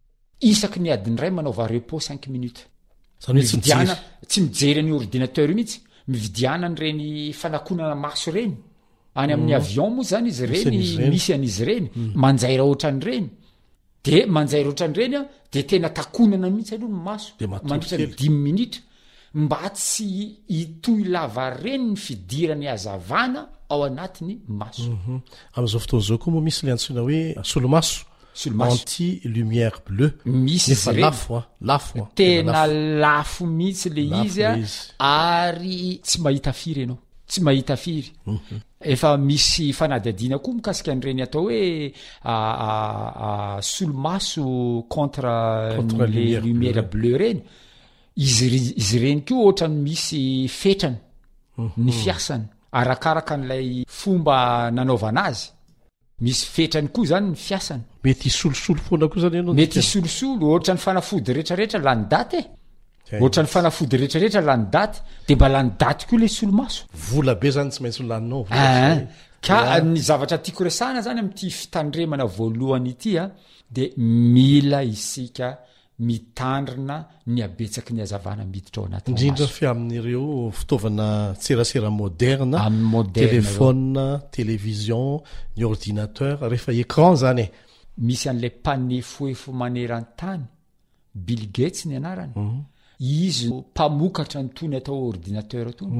isaky ny adiny ray manao va repos cinq minutes Zany hoe tsy mividiana mijery. tsy mijery ny ordinateur io mihitsy mividiana n'reny fanakonana maso reny any amin'ny Mhm. avion moa zany izy Misy reny an'izy reny. misy an'izy reny manjaira ohatrany reny de manjaira ohatrany reny a de tena takonana mihitsy aloha ny maso De matory mandritra ny kely. dimy minitra mba tsy hitoy lava reny ny fidirany hazavana ao anatiny maso Mhm. am'izao fotoana zao koa moa misy le antsoina hoe solomaso Solomaso. anti lumière bleu misy nefa izy reny. lafo a lafo a tena lafo. lafo mihitsy le Lafo izy a le izy. ary tsy mahita firy ianao tsy mahita firy efa misy fanadiadiana koa mikasika an'ireny atao hoe a- a- a- solomaso contre, Contre le lumière lumière bleu reny izy ry- izy reny koa ohatrany misy fetrany ny fiasany arakaraka n'lay fomba nanaovana azy misy fetrany koa zany ny fiasany mety isolosolo foana koa zany ianao mety isolosolo ohatra ny fanafody rehetrarehetra lany daty e ohatra ny fanafody rehetrarehetra lany daty de mba lany daty koa le solomaso vola be zany tsy maintsy laninao Ah, ka ny zavatra tiako resahana zany am'ty fitandremana voalohany ity a de mila isika mitandrina ny abetsaky ny azavana miditra ao anaty indrindra fe amin'ireo fitaovana tserasera moderne Amin'ny moderne telefona télévision ny ordinateur rehefa écran zany e misy an'lay panefoefo maneran-tany Bill Gates ny anarany izy mpamokatra ny tony atao ordinateur tony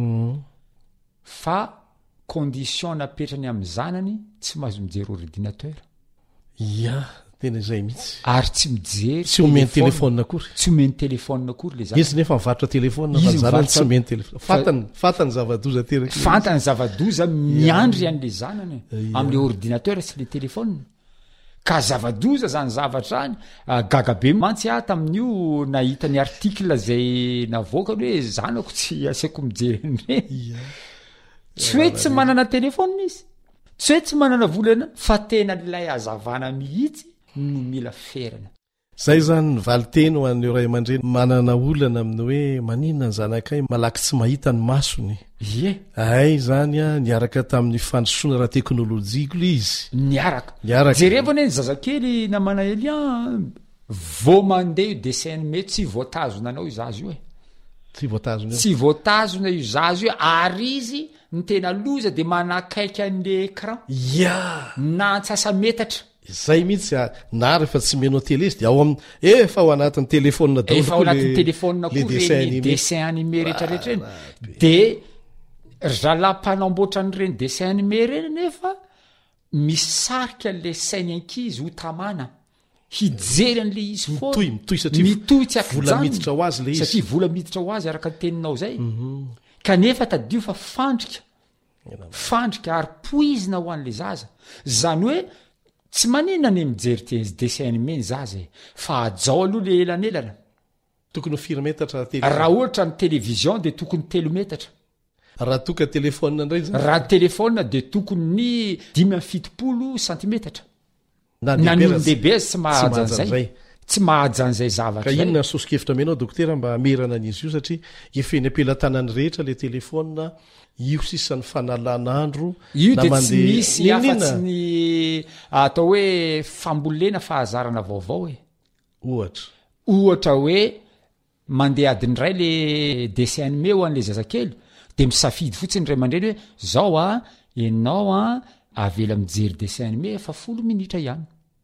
fa condition napetrany amin'ny zanany tsy mahazo mijery ordinateur ia tena izay mihitsy ary tsy mijery tsy omeny telefôna akory tsy omeny telefôna akory le izy nefa mivarotra telefôna fanjana tsy omeny telefôna fantany fantany zavadoza teraka fantany zavadoza miandry an'le zanany am'le ordinateur sy le telefôna ka zavadoza zany zavatra any gagabe mantsy ah tamin'io nahita ny artikla zay navoaka ny hoe zanako tsy asiako mijery an'ireny tsy hoe tsy manana telefôna izy tsy hoe tsy manana volana fa tena lay azavana mihitsy no mila ferana zay zany nyvaly teny ho an'io ray aman-dreny manana olana amin'ny hoe maninona ny zanakay malaky tsy mahita ny masony ie ay zany a niaraka tamin'ny fandrosoana raha teknôlôjia koa izy niaraka niaraka jerevana ny zazakely namana ely a vo mandeha io dessin animé tsy voatazona anao io zazy io e tsy voatazona tsy voatazona io zazy io ary izy ny tena loza de manakaiky an'le écran ia na antsasa metatra zay mihitsy na rehefa tsy menao tele izy de ao am efa ao anatin'ny telefôna efa ao anatin'ny telefôna koa reny dessin animé rehetrarehetra reny de ralam-panamboatra n'ireny dessin animé reny nefa misarika an'le sainy ankizy ho tamana hijery an'le izy mitoy mitoy satria mitoy tsy vola miditra ho azy le izy satria vola miditra ho azy araka ny teninao zay kanefa tadio fa fandrika fandrika ary poizina ho an'le zaza zany hoe tsy maninona ny mijery te dessin animé ny zaza fa ajao aloha le elanelana tokony firy metatra raha ohatra ny televizion de tokony telo metatra raha toka telefôna ndray zany raha telefôna de tokony ny dimy amby fitopolo santimetatra na ny olondehibe tsy mahajan'zay tsy mahajan'zay zavatra ka inona sosikevitra menao dokotera mba amerana an'izy io satria efeny ampelantanany rehetra le telefôna io sisany fanalan'andro io de tsy misy afa-tsy ny atao hoe fambolena fahazarana vaovao e ohatra ohatra hoe mandeha adiny ray le dessin animé ho an'le zazakely de misafidy fotsiny ray aman-dreny hoe zao a enao a avela mijery dessin animé fa folo minitra ihany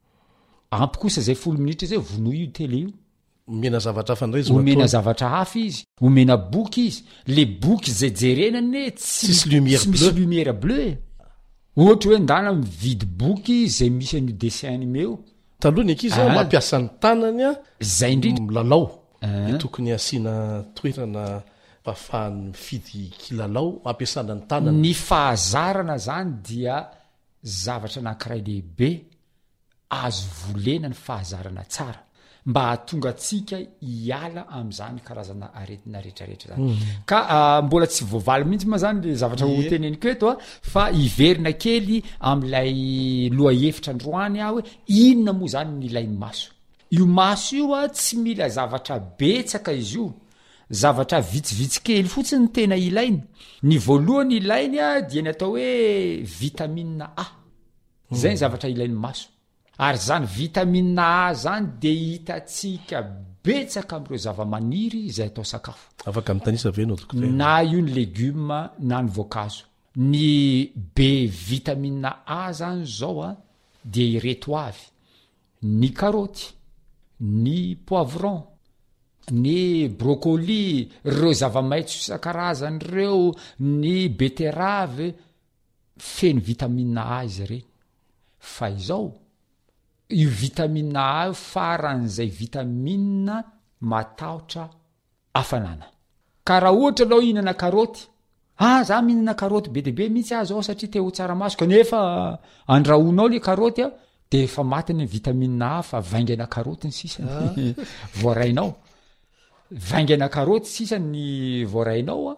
ampy kosa zay folo minitra zay vono io tele io omena zavatra hafa ndray omena zavatra hafa izy omena boky izy le boky zay jerenany tsisy lumière bleu e ohatra hoe ndana mividy boky zay misy an'io dessin animé io taloha ny ankizy a mampiasa ny tanany a zay indrindra milalao de tokony asiana toerana mpafahany mifidy kilalao ampiasana ny tanany ny fahazarana zany dia zavatra anankiray lehibe azo volena ny fahazarana tsara mba hatonga atsika hiala am'zany karazana aretina rehetrarehetra zany ka mbola tsy voavaly mihitsy ma zany le zavatra ho teneniko eto a fa iverina kely am'ilay loha hevitra androany ah hoe inona moa zany ny ilainy maso io maso io a tsy mila zavatra betsaka izy io zavatra vitsivitsy kely fotsiny ny tena ilainy ny voalohany ilainy a dia ny atao hoe vitamina A zay ny zavatra ilainy maso ary zany vitamina A zany de hitatsika betsaka am'ireo zava-maniry zay atao sakafo afaka mitanisa venao dokotera na io ny legioma na ny voankazo ny be vitamina A zany zao a de ireto avy ny karaoty ny poivron ny brocoli reo zava-maitso isan-karazany reo ny beterave feny vitamina A izy reny fa izao io vitamina A io faran'izay vitamina matahotra hafanana ka raha ohatra lao ihinana karaoty ah za mihinana karaoty be debe mihitsy ah zao satria te ho tsaramaso kanefa andrahonao le karaoty a de efa matiny ny vitamina A fa vaingana karaoty ny sisany voarainao vaingana karaoty sisany voarainao a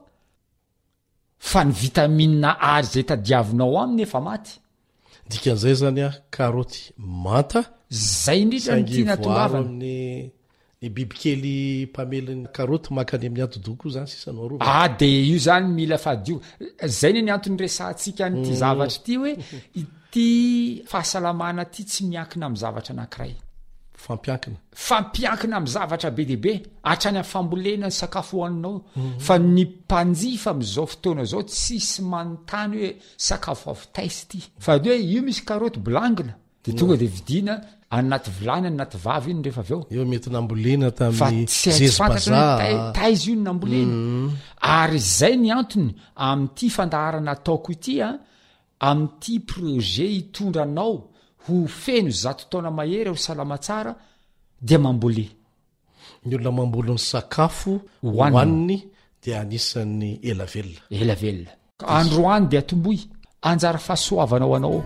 fa ny vitamina A zay tadiavinao aminy efa maty dikan'izay zany a karaoty manta zay indrindra ny tiana tongavana amin'ny ny bibikely mpameliny karaoty makany amin'ny atodoko zany sisany arova ah de io zany mila fadio zay ny ny antony resantsika nyty zavatra ty hoe ity fahasalamana ty tsy miankina amy zavatra anankiray fampiankina fampiankina amy zavatra be debe hatrany amy fambolena ny sakafo hoaninao fa ny mpanjifa am'izao fotoana zao tsisy manontany hoe sakafo avitaisy ty fa de hoe io misy karaoty blangina de tonga de vidina anaty vilany anaty vavy iny rehefa avy eo eo mety nambolena tamin'ny zezibazaa taizy io ny nambolena ary zay ny antony am'ty fandaharana ataoko ity a am'ty projet hitondranao ho feno zato taona mahery ho salama tsara dia mamboly ny olona mamboly ny sakafo hohaniny dia anisan'ny ela velona ela velona androany dia tomboy anjara fahasoavanao anao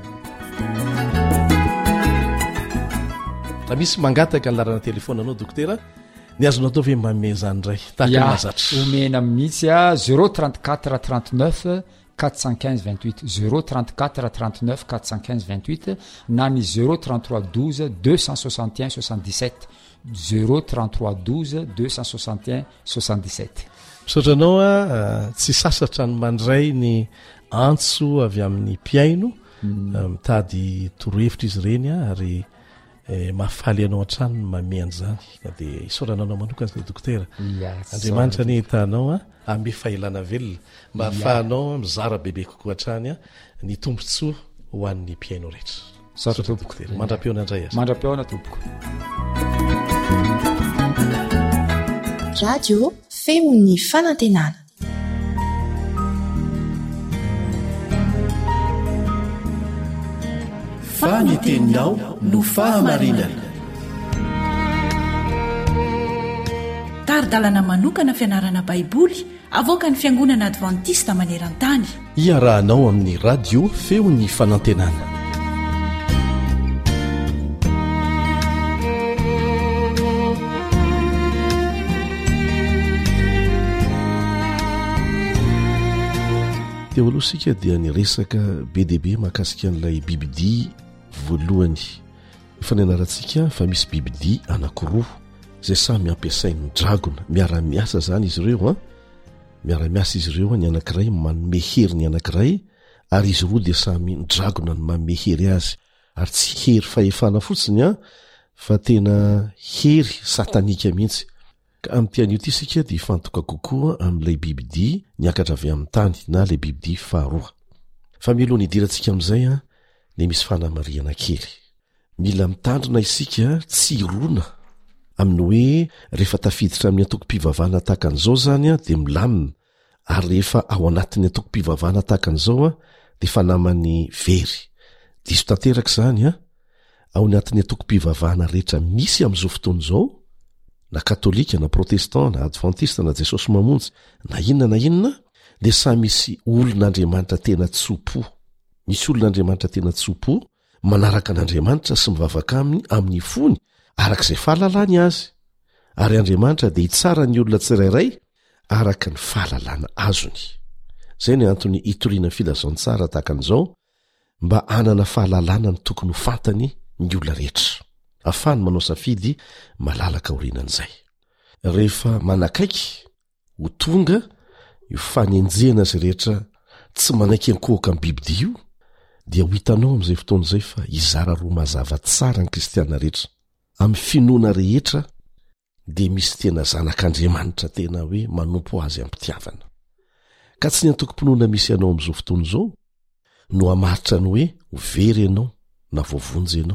raha misy mangataka ny larana telefona anao dokotera ny azonao atao ve mamey zany ndray tahakmazatra omena mihitsy a zéro trente-quatre trente-neuf quatre cent quinze vingt-huit zéro trente-quatre trente-neuf quatre cent quinze vingt-huit na ny zéro trente-trois douze deux cent soixante et un soixante-dix-sept zéro trente-trois douze deux cent soixante et un soixante-dix-sept misaotra anao a tsy sasatra ny mandray ny antso avy amin'ny mpiaino mitady torohevitra izy reny a ary mahafaly anao an-trano ny mameany zany dia isaoranao anao manokana ny dokotera andriamanitra ny hitanao a ame fahelana velona mba hahafahanao mizara bebe kokoa hatrany a ny tombontsoa ho an'ny mpiaino rehetra dokotera mandra-peona indray azy mandra-peona tompoko radio femo ny fanantenana faniteninao no fahamarinana taridalana manokana fianarana baiboly avoaka ny fiangonana advantista maneran-tany iarahanao amin'ny radio feo ny fanantenana teo aloha sika dia nyresaka be deaibe mahakasika an'ilay bibidia voalohany efa ny anarantsika fa misy bibidia anakiroa izay samy ampiasain'ny dragona miara-miasa zany izy ireo a miara-miasa izy ireo a ny anankiray manome hery ny anankiray ary izy roa dia samy dragona ny manome hery azy ary tsy hery fahefana fotsiny a fa tena hery satanika mihitsy ka amin'n'tian'io ty sika dia ifantoka kokoa amin'ilay bibidia niakatra avy amin'ny tany na ilay bibidia faharoa fa mialoha nidirantsika amin'izay a dia misy fanamariana kely mila mitandrina isika tsy irona amin'ny hoe rehefa tafiditra amin'ny antoko-pivavahana tahaka an'izao zany a dia milamina ary rehefa ao anatin'ny antoko-pivavahana tahaka an'izao a dia fanamany very diso tanteraka izany a ao anatin'ny antoko-pivavahana rehetra misy amin'izao fotoana izao na katolika na protestant na adventiste na jesosy mamonjy na inona na inona dia samy misy olon'andriamanitra tena tsopo misy olon'andriamanitra tena tsopo manaraka an'andriamanitra sy mivavaka aminy amin'ny fony arak'izay fahalalany azy ary andriamanitra dia hitsara ny olona tsirairay araka ny fahalalana azony izay ny antony hitoriana ny filazantsara tahaka an'izao mba anana fahalalana ny tokony ho fantany ny olona rehetra afahany manao safidy malalaka orinan'izay rehefa manakaiky ho tonga io fanenjehana azy rehetra tsy manaiky ankohaka amin'ny bibidia io dia ho hitanao amin'izay fotoana izay fa hizara roa mazava tsara ny kristiana rehetra amin'ny finoana rehetra dia misy tena zanak'andriamanitra tena hoe manompo azy ampitiavana ka tsy ny antoko-pinoana misy ianao amin'izao fotoana izao no hamaritra ny hoe ho very ianao na voavonjy ianao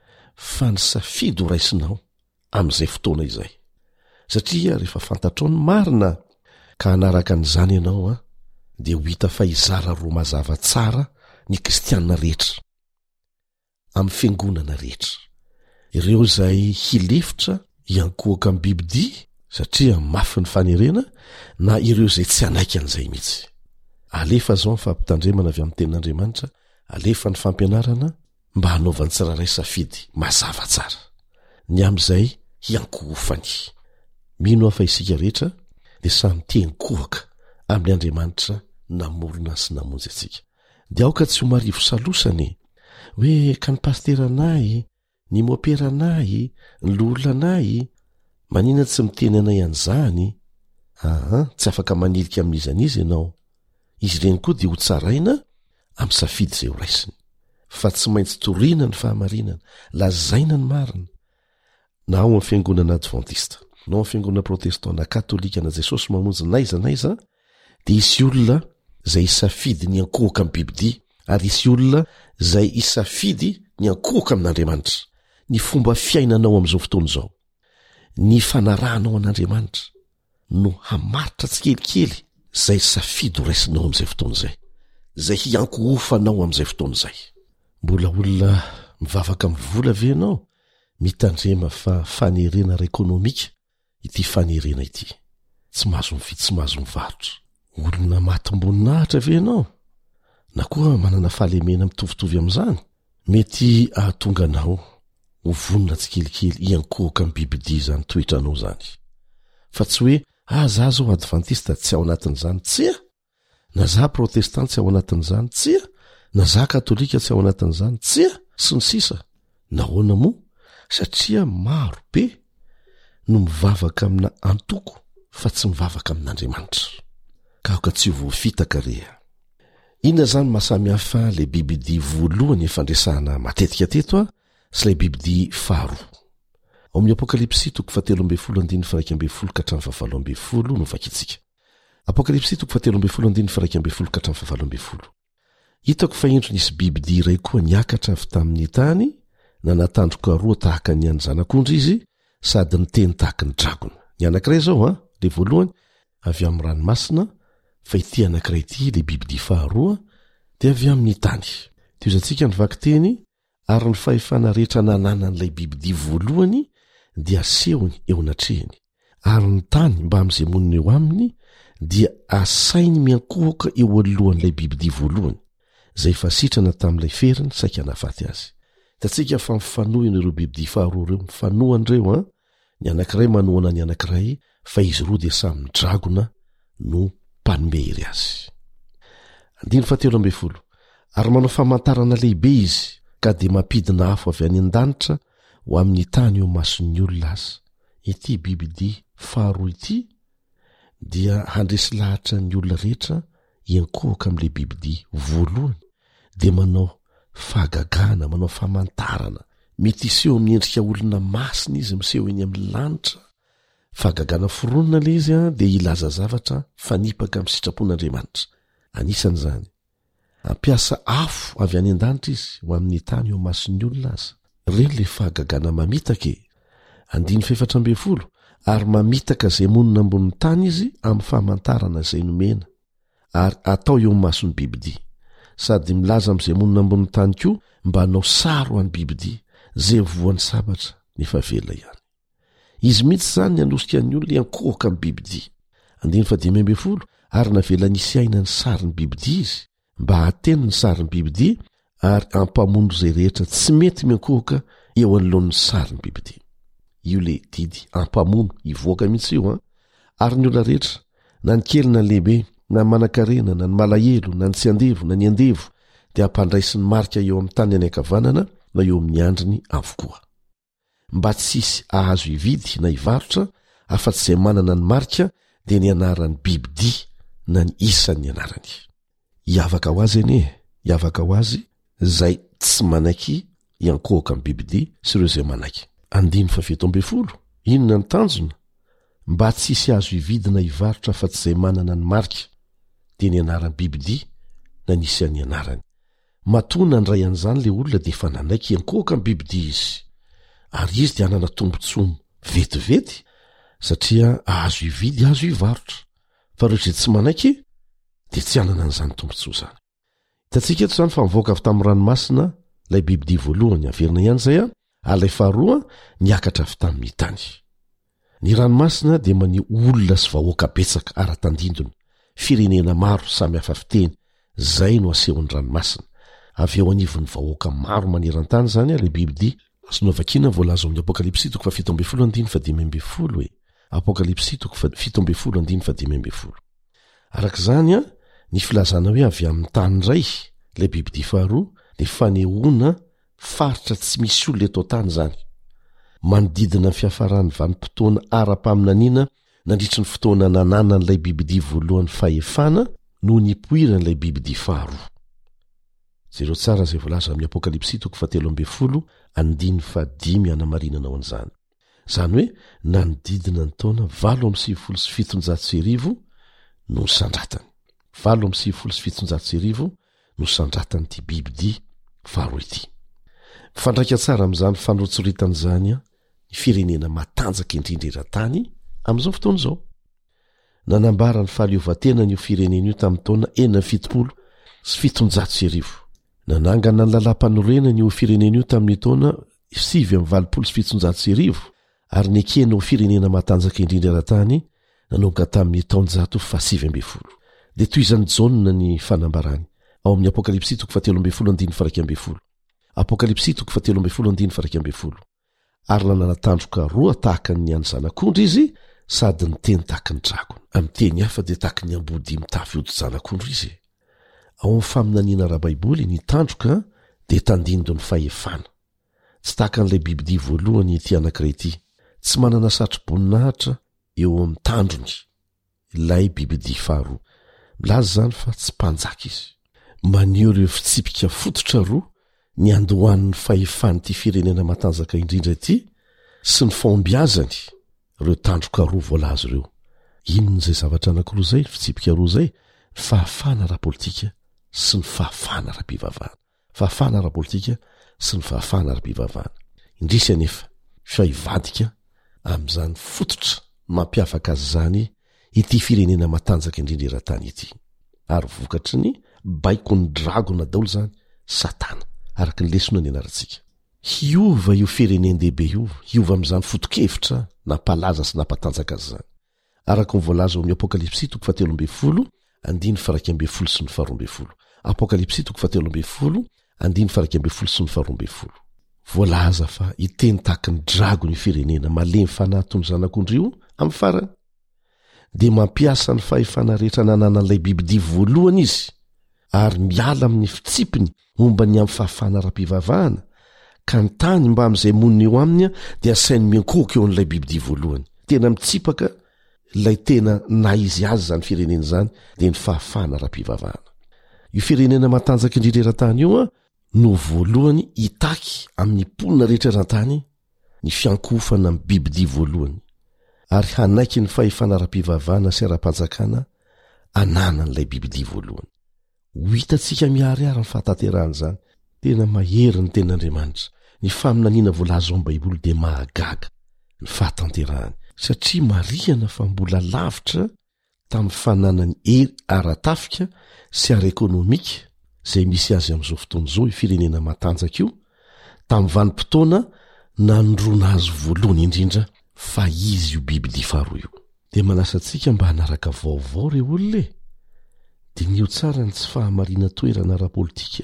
fa ny safidy ho raisinao amin'izay fotoana izay satria rehefa fantatrao ny marina ka hanaraka an'izany ianao a dia ho hita fa hizara roa mazava tsara ny kristianina rehetra amin'ny fiangonana rehetra ireo izay hilefitra hiankohaka amin'ny bibidia satria mafy ny fanerena na ireo izay tsy hanaiky an'izay mihitsy alefa zao ny fampitandremana avy amin'ny tenin'andriamanitra alefa ny fampianarana mba hanaovan'ny tsiraray safidy mazava tsara ny amin'izay hiankohofany mino afa isika rehetra dia samy te-nkohaka amin'ny andriamanitra namorona sy namonjy antsika dia aoka tsy ho marivo salosany hoe ka ny pasteranay ny moperanay ny loolonanay manina tsy miteny anay an'izany aha tsy afaka manilika amin'izan'izy ianao izy ireny koa dia ho tsaraina amin'ny safidy izay ho raisiny fa tsy maintsy toriana ny fahamarinana lazaina ny marina na ao amin'ny fiangonana adventista na ao amin'ny fiangonana protestant na katolika na jesosy mamonjy naiza naiza dia isy olona izay isafidy ny ankohaka amin'ny bibidia ary isy olona izay isafidy ny ankohaka amin'andriamanitra ny fomba fiainanao amin'izao fotoana izao ny fanarahanao an'andriamanitra no hamaritra tsy kelikely izay safidy ho raisinao amin'izay fotoana izay izay hiankohofanao amin'izay fotoana izay mbola olona mivavaka mivola ve ianao mitandrema fa fanerena ara-ekônômika ity fanerena ity tsy mahazo mividy tsy mahazo mivarotra olona matim-boninahitra ve ianao na koa manana fahalemena mitovitovy amin'izany mety ahatonga anao ho vonona tsikelikely iankohoka amin'ny bibidia zany toetranao zany fa tsy hoe ah za zao advantista tsy ao anatin'izany tsia na za protestant tsy ao anatin'izany tsia na za katolika tsy ao anatin'izany tsia sy ny sisa nahoana moa satria maro be no mivavaka amina antoko fa tsy mivavaka amin'Andriamanitra ka aoka tsy voafitaka reha. Inona zany mahasamihafa le bibidia voalohany efa andresahana matetika teto a sy le bibidia faharoa. Ao amin'ny Apokalipsy toko fahatelo amby folo andiny faraika amby folo ka hatramin'ny fahafalo amby folo no vakitsika. Apokalipsy toko fahatelo amby folo andiny faraika amby folo ka hatramin'ny fahafalo amby folo. Hitako fa indro nisy bibidia iray koa niakatra avy tamin'ny tany na natandroka roa tahaka ny any zanak'ondry izy sady niteny tahaka ny dragona. Ny anankiray zao a le voalohany avy amin'ny ranomasina fa ity anankiray ity le bibidia faharoa dia avy amin'ny tany. Tiozatsika ny vakiteny ary ny fahefana rehetra nananan'ilay bibidia voalohany dia asehony eo anatrehany ary ny tany mba amin'izay monina eo aminy dia asainy miankohoka eo alohan'ilay bibidia voalohany zay fasitrana tamin'ilay feriny saika nafaty azy. Tatsika fa mifanohina ireo bibidia faharoa ireo mifanohan'ireo a ny anankiray manohana ny anankiray fa izy roa dia samy dragona no mpanomehery azy. Andiny fahatelo amby folo. Ary manao famantarana lehibe izy ka dia mampidina afo avy any an-danitra ho amin'ny tany eo mason'ny olona azy. Ity bibidia faharoa ity dia handresy lahatra ny olona rehetra iankohoka amin'ilay bibidia voalohany dia manao fahagagana, manao famantarana mety iseho amin'ny endrika olona masina izy miseho eny amin'ny lanitra. Fahagagana foronina le izy a dia ilaza zavatra fanipaka amin'ny sitrapon'Andriamanitra. Anisan'izany ampiasa afo avy any an-danitra izy ho amin'ny tany eo mason'ny olona azy. Reny le fahagagana mamitaka e. Andiny faefatra amby folo. Ary mamitaka zay monina ambonin'ny tany izy amin'ny famantarana zay nomena ary atao eo amin'ny mason'ny bibidia sady milaza amin'izay monina ambonin'ny tany koa mba hanao sary ho an'ny bibidia zay voan'ny sabatra nefa velona ihany. Izy mihitsy zany ny anosika ny olona iankohoka amin'ny bibidia. Andiny fadimy amby folo. Ary navela nisy aina ny sarin'ny bibidia izy mba hateny ny sarin'ny bibidia ary ampamono zay rehetra tsy mety miankohoka eo anoloan'ny sarin'ny bibidia. Io le didy ampamono ivoaka mihitsy io a. Ary ny olona rehetra na ny kely na ny lehibe na ny manan-karena na ny malahelo na ny tsy andevo na ny andevo dia ampandraisy ny marika eo amin'ny tany any ankavanana na eo amin'ny andriny avokoa. Mba tsisy ahazo ividy na ivarotra afa-tsy izay manana ny marika dia ny anaran'ny bibidia na ny isan'ny anarany. Iavaka ho azy anie, iavaka ho azy zay tsy manaiky iankohoka amin'ny bibidia sy ireo zay manaiky. Andiny fafito amby folo. Inona ny tanjona? Mba tsisy azo ividy na ivarotra afa-tsy izay manana ny marika dia ny anaran'ny bibidia na ny isan'ny anarany. Matona ndray an'izany le olona dia efa nanaiky iankohoka amin'ny bibidia izy. Ary izy dia hanana tombotsoa vetivety satria azo ividy azo ivarotra. Fa rehetra tsy manaiky dia tsy hanana an'izany tombotsoa zany. Hitantsika eto zany fa mivoaka avy tamin'ny ranomasina ilay bibidia voalohany averina ihany zay a ary ilay faharoa niakatra avy tamin'ny tany. Ny ranomasina dia maneho olona sy vahoaka betsaka ara-tandindona, firenena maro samy hafa fiteny, zay no asehon'ny ranomasina. Avy eo anivon'ny vahoaka maro maneran-tany zany a le bibidia. Azonao vakiana voalaza amin'ny Apokalipsy toko fafito amby folo andiny fadimy amby folo e. Apokalipsy toko fafito amby folo andiny fadimy amby folo. Arak'izany a ny filazana hoe avy amin'ny tany iray le bibidia faharoa dia fanehoana faritra tsy misy olona eto tany zany. Manodidina ny fiafaran'ny vanim-potoana ara-paminaniana nandritry ny fotoana nananan'ilay bibidia voalohany fahefana no nipoiran'ilay bibidia faharoa. Zero tsara zay voalaza amin'ny Apokalipsy toko fahatelo amby folo andiny fadimy anamarinanao an'izany. Zany hoe nanodidina ny taona valo amby sivifolo sy fitonjato sy arivo no sandratany. Valo amby sivifolo sy fitonjato sy arivo no sandratany ity bibidia faharoa ity. Mifandraika tsara amin'izany fanrotsoritan'izany a ny firenena matanjaka indrindra eran-tany amin'izao fotoana izao. Nanambara ny fahaleovantenany io firenena io tamin'ny taona enina fitopolo sy fitonjato sy arivo. nanangana ny lalam-panorena ny ho firenena io tamin'ny taona sivy amby valopolo sy fitsonjato sy arivo ary nekena ho firenena matanjaka indrindra eran-tany nanomboka tamin'ny taonjato fa sivy amby folo de toy izany jauna ny fanambarany ao amin'ny apokalipsy toko fatelo amby folo andiny faraky amby folo apokalipsy toko fatelo amby folo andiny faraky amby folo ary nananatandroka roa tahaka ny any zanak'ondry izy sady ny teny tahaka ny dragona amin'ny teny hafa de tahaka ny ambody mitafy ody zanak'ondry izy ao amin'ny faminaniana ara-baiboly ny tandroka de tandindo ny fahefana tsy tahaka n'ilay bibidia voalohany ity anankiray ity tsy manana satro-boninahitra eo amin'ny tandrony ilay bibidia faharoa milaza zany fa tsy mpanjaka izy maneho ireo fitsipika fototra roa ny andohan'ny fahefanyity firenena matanjaka indrindra ity sy ny fombiazany ireo tandroka roa voalazo ireo inony zay zavatra anankiroa zay fitsipika roa zay fahafana ara-politika sy ny fahafana ara-pivavahana fahafana ara-politika sy ny fahafana ara-pivavahana indrisy anefa fa ivadika amin'izany fototra mampiafaka azy zany ity firenena matanjaka indrindra eran-tany ity ary vokatry ny baiko ny dragona daolo zany satana araka ny lesona ny anarantsika hiova io firenendehibe io hiova amin'izany fotokevitra nampalaza sy nampatanjaka azy zany araka ny voalaza ao amin'ny apokalipsy toko fatelo amby folo andiny faraky amby folo sy ny faharoa amby folo apokalipsy toko fatelo amby folo andiny faraky amby folo sy ny faharoa amby folo voalaza fa iteny tahaka ny dragona io firenena malemy fanahy ny zanak'ondry io amin'ny farany de mampiasa ny fahefana rehetra nananan'ilay bibidia voalohany izy ary miala amin'ny fitsipiny momba ny amin'ny fahafana ara-pivavahana ka ny tany mba amin'izay monina eo aminy a de asainy miankoka eo an'ilay bibidia voalohany tena mitsipaka ilay tena na izy azy zany firenena zany de ny fahafana ara-pivavahana io firenena matanjaka indrindra eran-tany io a no voalohany hitaky amin'ny mponina rehetra eran-tany ny fiankofana amin'ny bibidia voalohany ary hanaiky ny fahefana ara-pivavahana sy ara-panjakana ananan'ilay bibidia voalohany ho hitatsika miariary ny fahatanterahany zany tena mahery ny ten'andriamanitra ny faminaniana voalazo amin'ny baiboly de mahagaga ny fahatanterahany satria marihana fa mbola lavitra tamin'ny fananany hery ara-tafika sy ara-ekônômika zay misy azy amin'izao fotoana zao firenena matanjaka io tamin'ny vanim-potoana nanondrona azy voalohany indrindra fa izy io bibidia faharoa io de manasantsika mba hanaraka vaovao re olona e de nio tsara ny tsy fahamarina toerana ara-politika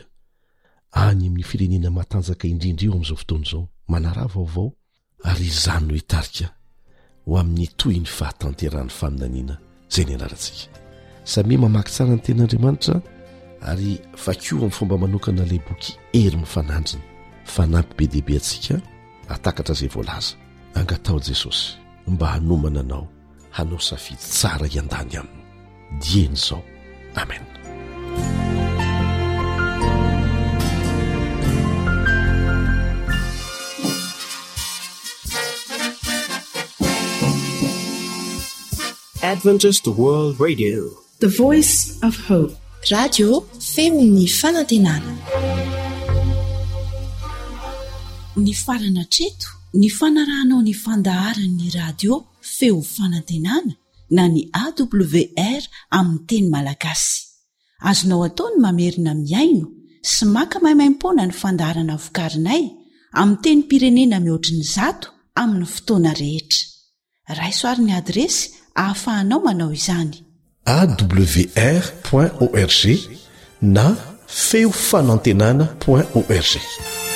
any amin'ny firenena matanjaka indrindra io amin'izao fotoana zao manara vaovao ary izany no hitarika ho amin'ny toy ny fahatanterahany faminaniana zay ny anarantsika samy mamaky tsara ny ten'andriamanitra ary vakio amin'ny fomba manokana lay boky hery mifanandriny fanampy be dehibe atsika atakatra zay voalaza angatao jesosy mba hanomana anao hanao safidy tsara iandany aminy dieny zao amen. Adventist World Radio, the voice of hope. Radio feony fanantenana. Ny farana treto ny fanarahanao ny fandaharan'ny radio feo fanantenana na ny A W R amin'ny teny malagasy. Azonao ataony mamerina miaino sy maka maimaim-poana ny fandaharana vokarinay amin'ny teny pirenena mihoatriny zato amin'ny fotoana rehetra. Raisoaryn'ny adresy ahafahanao manao izany. A W R point org na feo fanantenana point org.